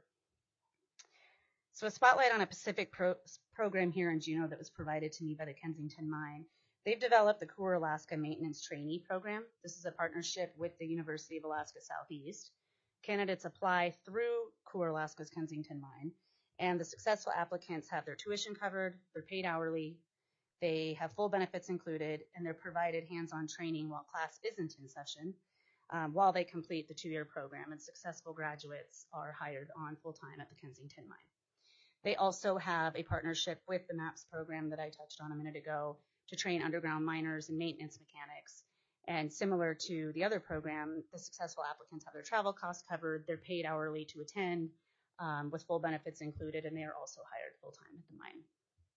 So a spotlight on a Pacific program here in Juneau that was provided to me by the Kensington Mine. They've developed the Coeur Alaska Maintenance Trainee Program. This is a partnership with the University of Alaska Southeast. Candidates apply through Coeur Alaska's Kensington Mine, and the successful applicants have their tuition covered, they're paid hourly, they have full benefits included, and they're provided hands-on training while class isn't in session while they complete the 2-year program, and successful graduates are hired on full-time at the Kensington Mine. They also have a partnership with the MAPS program that I touched on a minute ago to train underground miners and maintenance mechanics. And similar to the other program, the successful applicants have their travel costs covered, they're paid hourly to attend with full benefits included, and they are also hired full-time at the mine.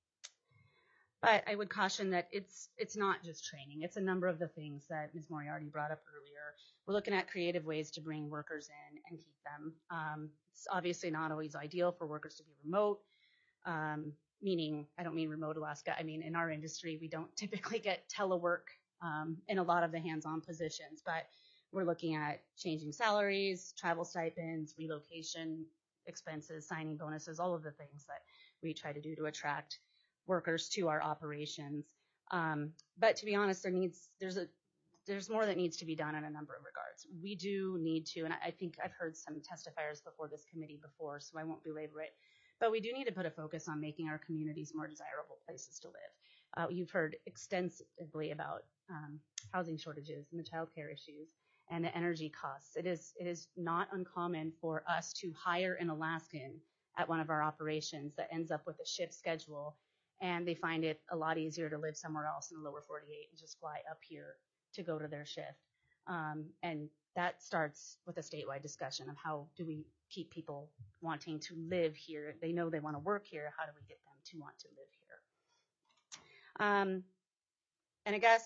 But I would caution that it's not just training. It's a number of the things that Ms. Moriarty brought up earlier. We're looking at creative ways to bring workers in and keep them. It's obviously not always ideal for workers to be remote, meaning I don't mean remote Alaska. I mean in our industry, we don't typically get telework in a lot of the hands-on positions, but we're looking at changing salaries, travel stipends, relocation expenses, signing bonuses, all of the things that we try to do to attract workers to our operations. But to be honest, there's more that needs to be done in a number of regards. We do need to, and I think I've heard some testifiers before this committee before, so I won't belabor it, but we do need to put a focus on making our communities more desirable places to live. You've heard extensively about housing shortages and the childcare issues and the energy costs. It is not uncommon for us to hire an Alaskan at one of our operations that ends up with a shift schedule, and they find it a lot easier to live somewhere else in the lower 48 and just fly up here to go to their shift. And that starts with a statewide discussion of how do we keep people wanting to live here. They know they want to work here. How do we get them to want to live here? And I guess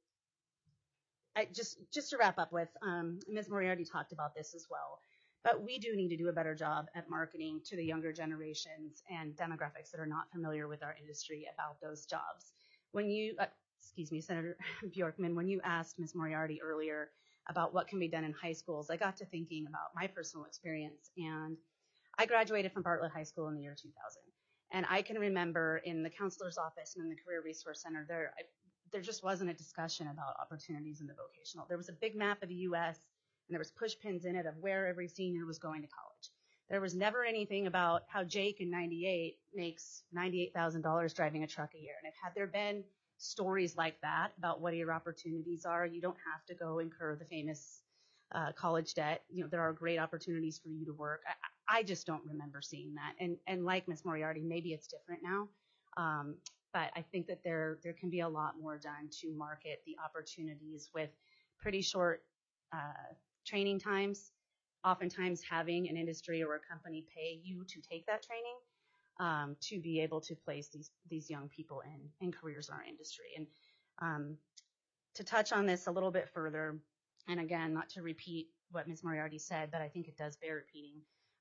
just to wrap up with, Ms. Moriarty talked about this as well, but we do need to do a better job at marketing to the younger generations and demographics that are not familiar with our industry about those jobs. When you, Senator Bjorkman, when you asked Ms. Moriarty earlier about what can be done in high schools, I got to thinking about my personal experience, and I graduated from Bartlett High School in the year 2000. And I can remember in the counselor's office and in the Career Resource Center, there just wasn't a discussion about opportunities in the vocational. There was a big map of the U.S., and there was push pins in it of where every senior was going to college. There was never anything about how Jake in 98 makes $98,000 driving a truck a year. And had there been stories like that about what your opportunities are, you don't have to go incur the famous college debt. You know, there are great opportunities for you to work. I just don't remember seeing that. And like Ms. Moriarty, maybe it's different now. But I think that there can be a lot more done to market the opportunities with pretty short training times, oftentimes having an industry or a company pay you to take that training to be able to place these young people in careers in our industry. And to touch on this a little bit further, and again, not to repeat what Ms. Moriarty said, but I think it does bear repeating,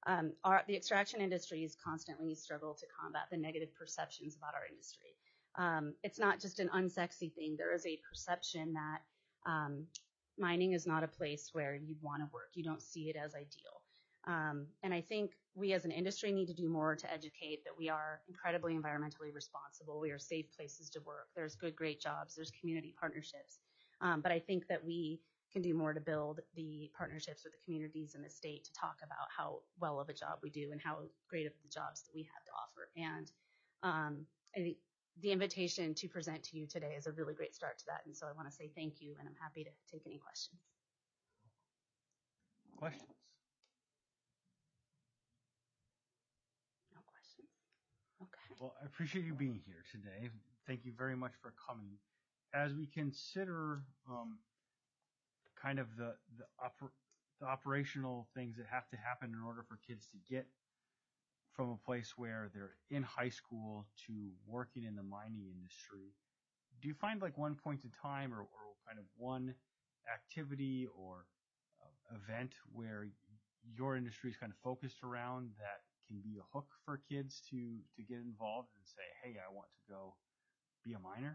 The extraction industries constantly struggle to combat the negative perceptions about our industry. It's not just an unsexy thing. There is a perception that mining is not a place where you'd want to work. You don't see it as ideal. And I think we as an industry need to do more to educate that we are incredibly environmentally responsible. We are safe places to work. There's good, great jobs. There's community partnerships. But I think that we can do more to build the partnerships with the communities in the state to talk about how well of a job we do and how great of the jobs that we have to offer. And I think the invitation to present to you today is a really great start to that. And so I want to say thank you, and I'm happy to take any questions. Questions? No questions? Okay. Well, I appreciate you being here today. Thank you very much for coming. As we consider kind of the operational things that have to happen in order for kids to get from a place where they're in high school to working in the mining industry, do you find like one point in time or kind of one activity or event where your industry is kind of focused around that can be a hook for kids to get involved and say, hey, I want to go be a miner?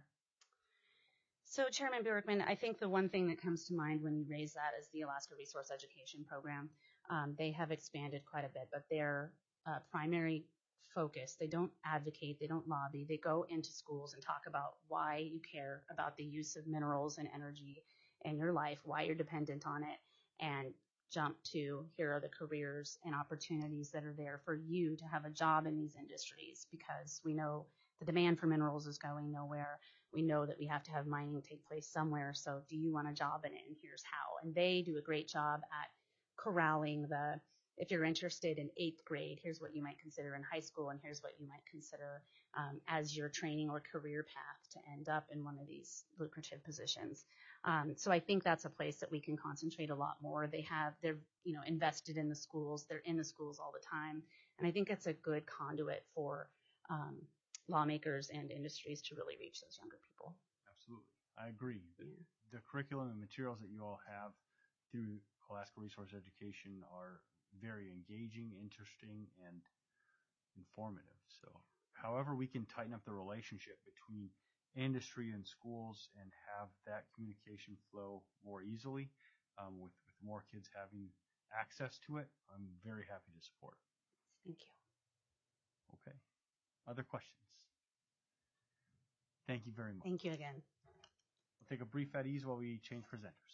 So, Chairman Bjorkman, I think the one thing that comes to mind when you raise that is the Alaska Resource Education Program. They have expanded quite a bit, but their primary focus, they don't advocate, they don't lobby, they go into schools and talk about why you care about the use of minerals and energy in your life, why you're dependent on it, and jump to here are the careers and opportunities that are there for you to have a job in these industries, because we know the demand for minerals is going nowhere. We know that we have to have mining take place somewhere. So do you want a job in it? And here's how. And they do a great job at corralling if you're interested in 8th grade, here's what you might consider in high school, and here's what you might consider as your training or career path to end up in one of these lucrative positions. So I think that's a place that we can concentrate a lot more. They're invested in the schools. They're in the schools all the time. And I think it's a good conduit for lawmakers and industries to really reach those younger people. Absolutely. I agree. The curriculum and materials that you all have through Alaska Resource Education are very engaging, interesting, and informative. So however we can tighten up the relationship between industry and schools and have that communication flow more easily with more kids having access to it, I'm very happy to support. Thank you. Okay. Other questions? Thank you very much. Thank you again. We'll take a brief at ease while we change presenters.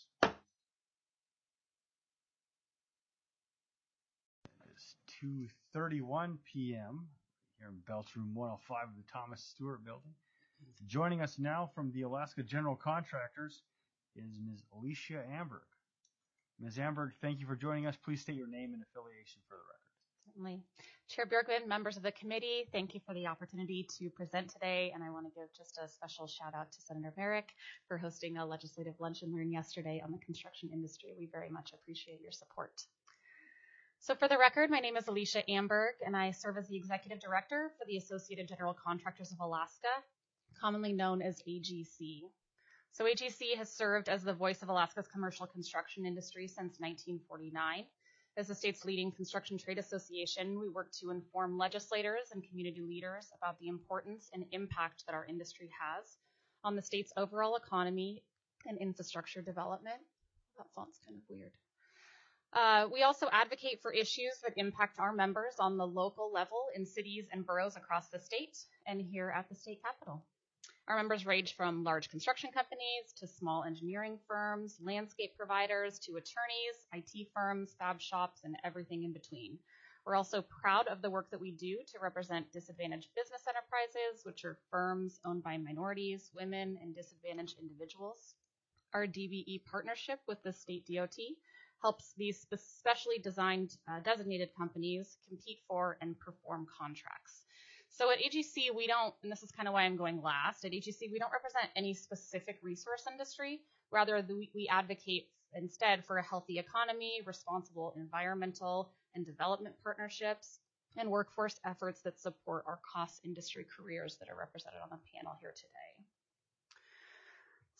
It is 2:31 p.m. here in Belts Room 105 of the Thomas Stewart Building. Joining us now from the Alaska General Contractors is Ms. Alicia Amberg. Ms. Amberg, thank you for joining us. Please state your name and affiliation for the record. Certainly. Chair Bjorkman, members of the committee, thank you for the opportunity to present today. And I want to give just a special shout out to Senator Merrick for hosting a legislative lunch and learn yesterday on the construction industry. We very much appreciate your support. So for the record, my name is Alicia Amberg, and I serve as the Executive Director for the Associated General Contractors of Alaska, commonly known as AGC. So AGC has served as the voice of Alaska's commercial construction industry since 1949. As the state's leading construction trade association, we work to inform legislators and community leaders about the importance and impact that our industry has on the state's overall economy and infrastructure development. That sounds kind of weird. We also advocate for issues that impact our members on the local level in cities and boroughs across the state and here at the state capitol. Our members range from large construction companies to small engineering firms, landscape providers to attorneys, IT firms, fab shops, and everything in between. We're also proud of the work that we do to represent disadvantaged business enterprises, which are firms owned by minorities, women, and disadvantaged individuals. Our DBE partnership with the state DOT helps these specially designed designated companies compete for and perform contracts. So at AGC, we don't, and this is kind of why I'm going last, at AGC, we don't represent any specific resource industry. Rather, we advocate instead for a healthy economy, responsible environmental and development partnerships, and workforce efforts that support our cost industry careers that are represented on the panel here today.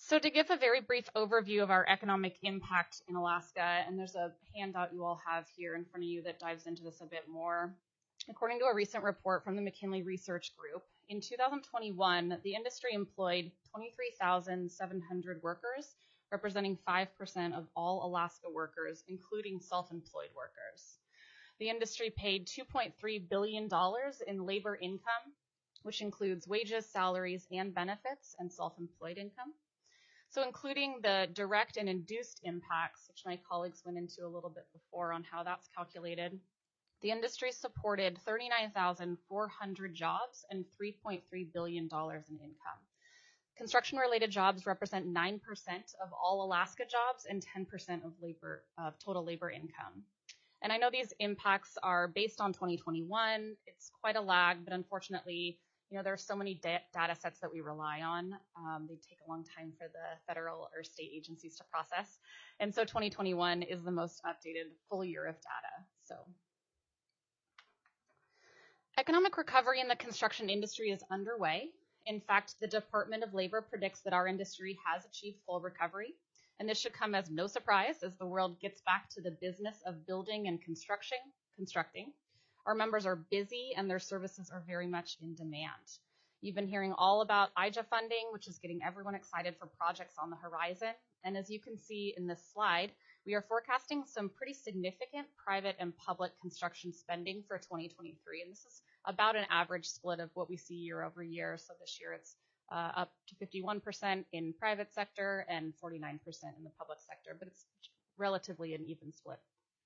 So to give a very brief overview of our economic impact in Alaska, and there's a handout you all have here in front of you that dives into this a bit more. According to a recent report from the McKinley Research Group, in 2021, the industry employed 23,700 workers, representing 5% of all Alaska workers, including self-employed workers. The industry paid $2.3 billion in labor income, which includes wages, salaries, and benefits, and self-employed income. So including the direct and induced impacts, which my colleagues went into a little bit before on how that's calculated, the industry supported 39,400 jobs and $3.3 billion in income. Construction-related jobs represent 9% of all Alaska jobs and 10% of total labor income. And I know these impacts are based on 2021. It's quite a lag, but unfortunately, there are so many data sets that we rely on. They take a long time for the federal or state agencies to process. And so 2021 is the most updated full year of data. So economic recovery in the construction industry is underway. In fact, the Department of Labor predicts that our industry has achieved full recovery. And this should come as no surprise as the world gets back to the business of building and constructing. Our members are busy and their services are very much in demand. You've been hearing all about IJA funding, which is getting everyone excited for projects on the horizon. And as you can see in this slide, we are forecasting some pretty significant private and public construction spending for 2023. And this is about an average split of what we see year over year. So this year it's up to 51% in private sector and 49% in the public sector, but it's relatively an even split.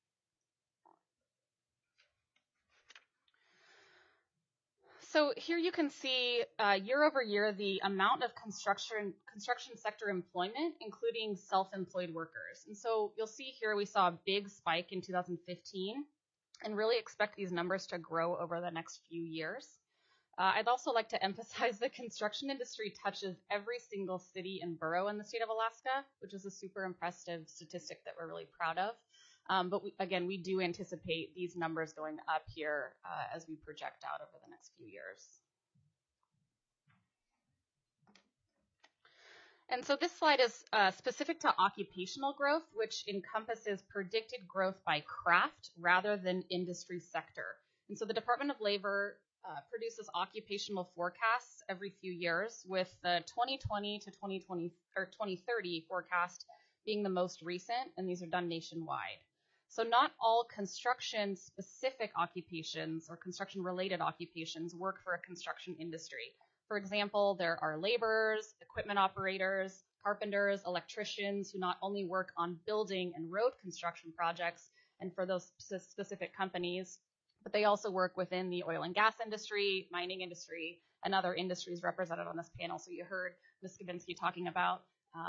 So here you can see year over year the amount of construction sector employment, including self-employed workers. And so you'll see here we saw a big spike in 2015 and really expect these numbers to grow over the next few years. I'd also like to emphasize the construction industry touches every single city and borough in the state of Alaska, which is a super impressive statistic that we're really proud of. But we do anticipate these numbers going up here as we project out over the next few years. And so this slide is specific to occupational growth, which encompasses predicted growth by craft rather than industry sector. And so the Department of Labor produces occupational forecasts every few years, with the 2020 to 2030 forecast being the most recent, and these are done nationwide. So not all construction-specific occupations or construction-related occupations work for a construction industry. For example, there are laborers, equipment operators, carpenters, electricians who not only work on building and road construction projects and for those specific companies, but they also work within the oil and gas industry, mining industry, and other industries represented on this panel. So you heard Ms. Skavinsky talking about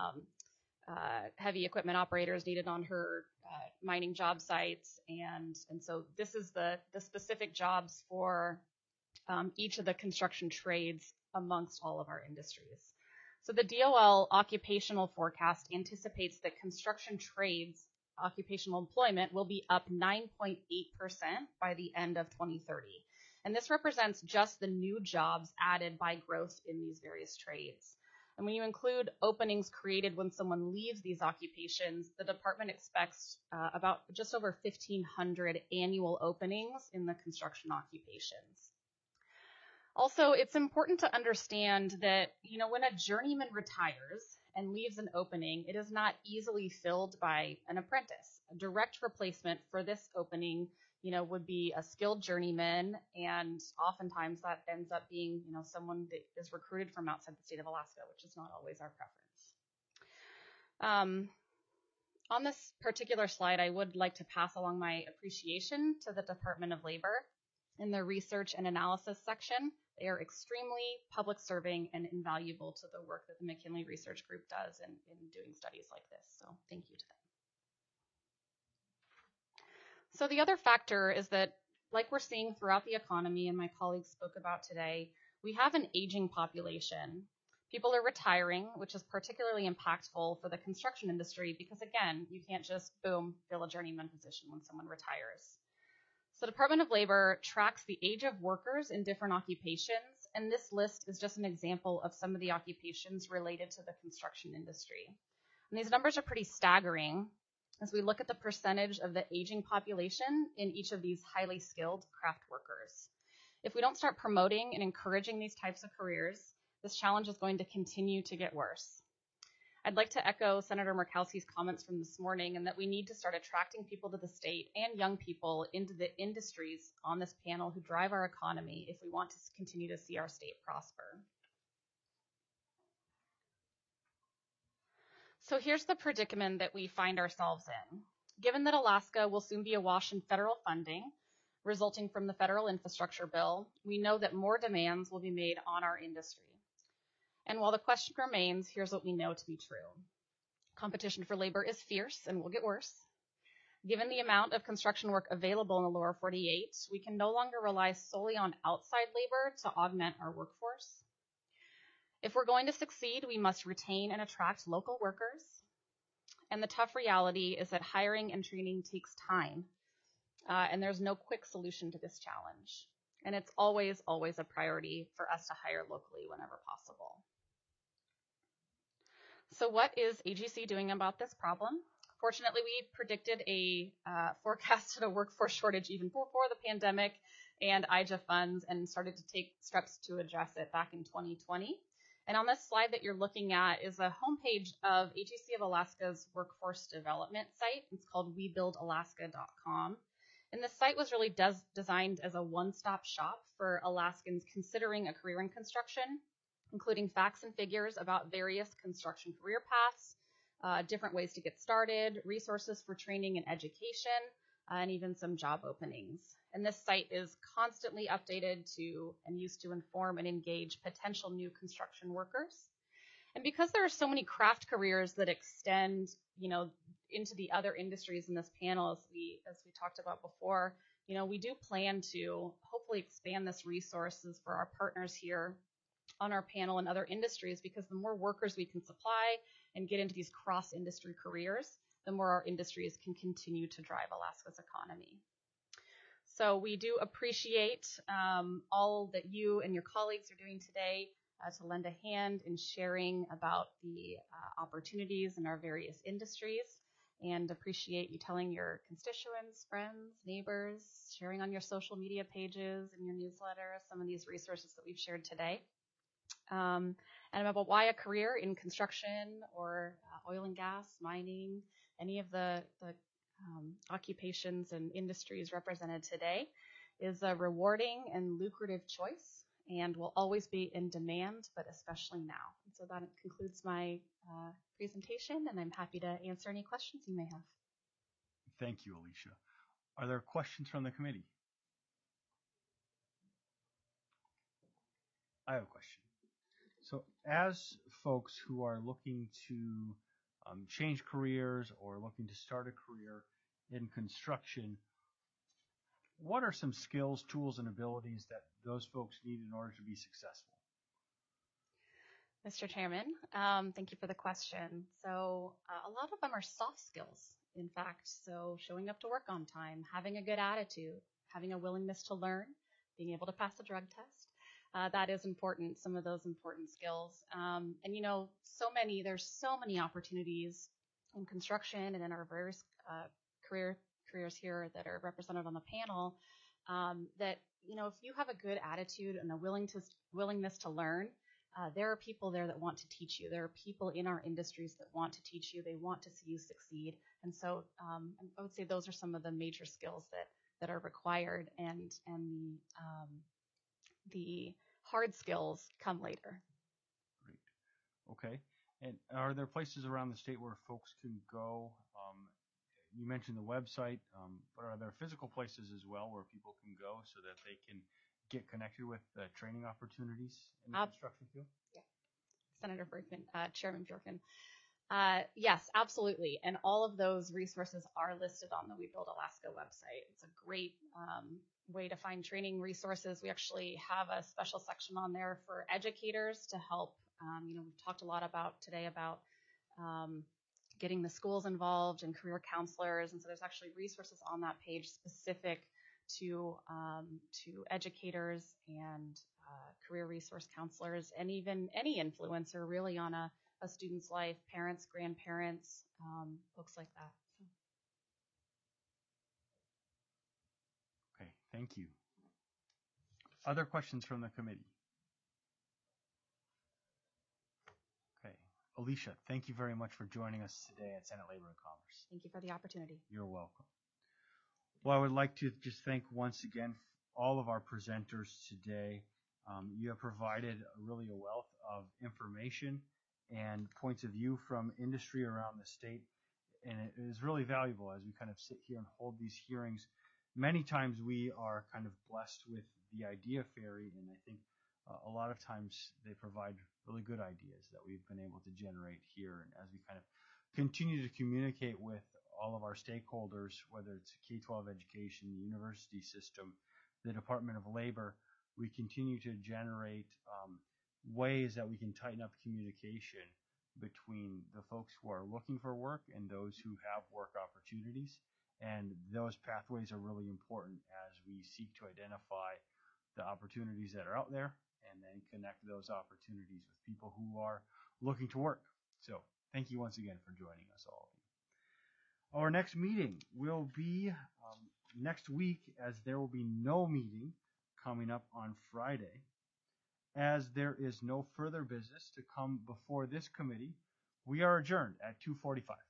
heavy equipment operators needed on her mining job sites, and so this is the specific jobs for each of the construction trades amongst all of our industries. So the DOL occupational forecast anticipates that construction trades occupational employment will be up 9.8% by the end of 2030. And this represents just the new jobs added by growth in these various trades. And when you include openings created when someone leaves these occupations, the department expects about just over 1,500 annual openings in the construction occupations. Also, it's important to understand that, when a journeyman retires and leaves an opening, it is not easily filled by an apprentice. A direct replacement for this opening, would be a skilled journeyman, and oftentimes that ends up being, someone that is recruited from outside the state of Alaska, which is not always our preference. On this particular slide, I would like to pass along my appreciation to the Department of Labor in the research and analysis section. They are extremely public serving and invaluable to the work that the McKinley Research Group does in doing studies like this. So thank you to them. So the other factor is that, like we're seeing throughout the economy and my colleagues spoke about today, we have an aging population. People are retiring, which is particularly impactful for the construction industry because, again, you can't just, boom, fill a journeyman position when someone retires. So the Department of Labor tracks the age of workers in different occupations, and this list is just an example of some of the occupations related to the construction industry. And these numbers are pretty staggering as we look at the percentage of the aging population in each of these highly skilled craft workers. If we don't start promoting and encouraging these types of careers, this challenge is going to continue to get worse. I'd like to echo Senator Murkowski's comments from this morning, and that we need to start attracting people to the state and young people into the industries on this panel who drive our economy if we want to continue to see our state prosper. So here's the predicament that we find ourselves in. Given that Alaska will soon be awash in federal funding, resulting from the federal infrastructure bill, we know that more demands will be made on our industry. And while the question remains, here's what we know to be true. Competition for labor is fierce and will get worse. Given the amount of construction work available in the lower 48, we can no longer rely solely on outside labor to augment our workforce. If we're going to succeed, we must retain and attract local workers. And the tough reality is that hiring and training takes time, and there's no quick solution to this challenge. And it's always, always a priority for us to hire locally whenever possible. So what is AGC doing about this problem? Fortunately, we predicted forecasted a workforce shortage even before the pandemic and IJA funds, and started to take steps to address it back in 2020. And on this slide that you're looking at is a homepage of AGC of Alaska's workforce development site. It's called WeBuildAlaska.com. And this site was really designed as a one-stop shop for Alaskans considering a career in construction, including facts and figures about various construction career paths, different ways to get started, resources for training and education, and even some job openings. And this site is constantly updated to and used to inform and engage potential new construction workers. And because there are so many craft careers that extend, into the other industries in this panel, as we talked about before, we do plan to hopefully expand this resources for our partners here on our panel and other industries, because the more workers we can supply and get into these cross-industry careers, the more our industries can continue to drive Alaska's economy. So we do appreciate all that you and your colleagues are doing today to lend a hand in sharing about the opportunities in our various industries, and appreciate you telling your constituents, friends, neighbors, sharing on your social media pages and your newsletter some of these resources that we've shared today. And about why a career in construction or oil and gas, mining, any of the occupations and industries represented today is a rewarding and lucrative choice, and will always be in demand, but especially now. And so that concludes my presentation, and I'm happy to answer any questions you may have. Thank you, Alicia. Are there questions from the committee? I have a question. So as folks who are looking to change careers or looking to start a career in construction, what are some skills, tools, and abilities that those folks need in order to be successful? Mr. Chairman, thank you for the question. So a lot of them are soft skills, in fact. So showing up to work on time, having a good attitude, having a willingness to learn, being able to pass a drug test. That is important, some of those important skills. And there's so many opportunities in construction and in our various careers here that are represented on the panel, that, if you have a good attitude and a willingness to learn, there are people there that want to teach you. There are people in our industries that want to teach you. They want to see you succeed. And so I would say those are some of the major skills that are required, and the hard skills come later. Great. Okay. And are there places around the state where folks can go? You mentioned the website, but are there physical places as well where people can go so that they can get connected with training opportunities in the construction field? Yeah. Senator Bjorkman, Chairman Bjorkman. Yes, absolutely. And all of those resources are listed on the We Build Alaska website. It's a great way to find training resources. We actually have a special section on there for educators to help. We've talked a lot today about getting the schools involved and career counselors. And so there's actually resources on that page specific to educators and career resource counselors, and even any influencer really on a student's life, parents, grandparents, folks like that. Okay, thank you. Other questions from the committee? Okay, Alicia, thank you very much for joining us today at Senate Labor and Commerce. Thank you for the opportunity. You're welcome. Well, I would like to just thank once again all of our presenters today. You have provided really a wealth of information and points of view from industry around the state, and it is really valuable as we kind of sit here and hold these hearings. Many times we are kind of blessed with the idea fairy, and I think a lot of times they provide really good ideas that we've been able to generate here. And as we kind of continue to communicate with all of our stakeholders, whether it's K-12 education, the university system, the Department of Labor, we continue to generate ways that we can tighten up communication between the folks who are looking for work and those who have work opportunities. And those pathways are really important as we seek to identify the opportunities that are out there and then connect those opportunities with people who are looking to work. So thank you once again for joining us, all of you. Our next meeting will be next week, as there will be no meeting coming up on Friday. As there is no further business to come before this committee, we are adjourned at 2:45.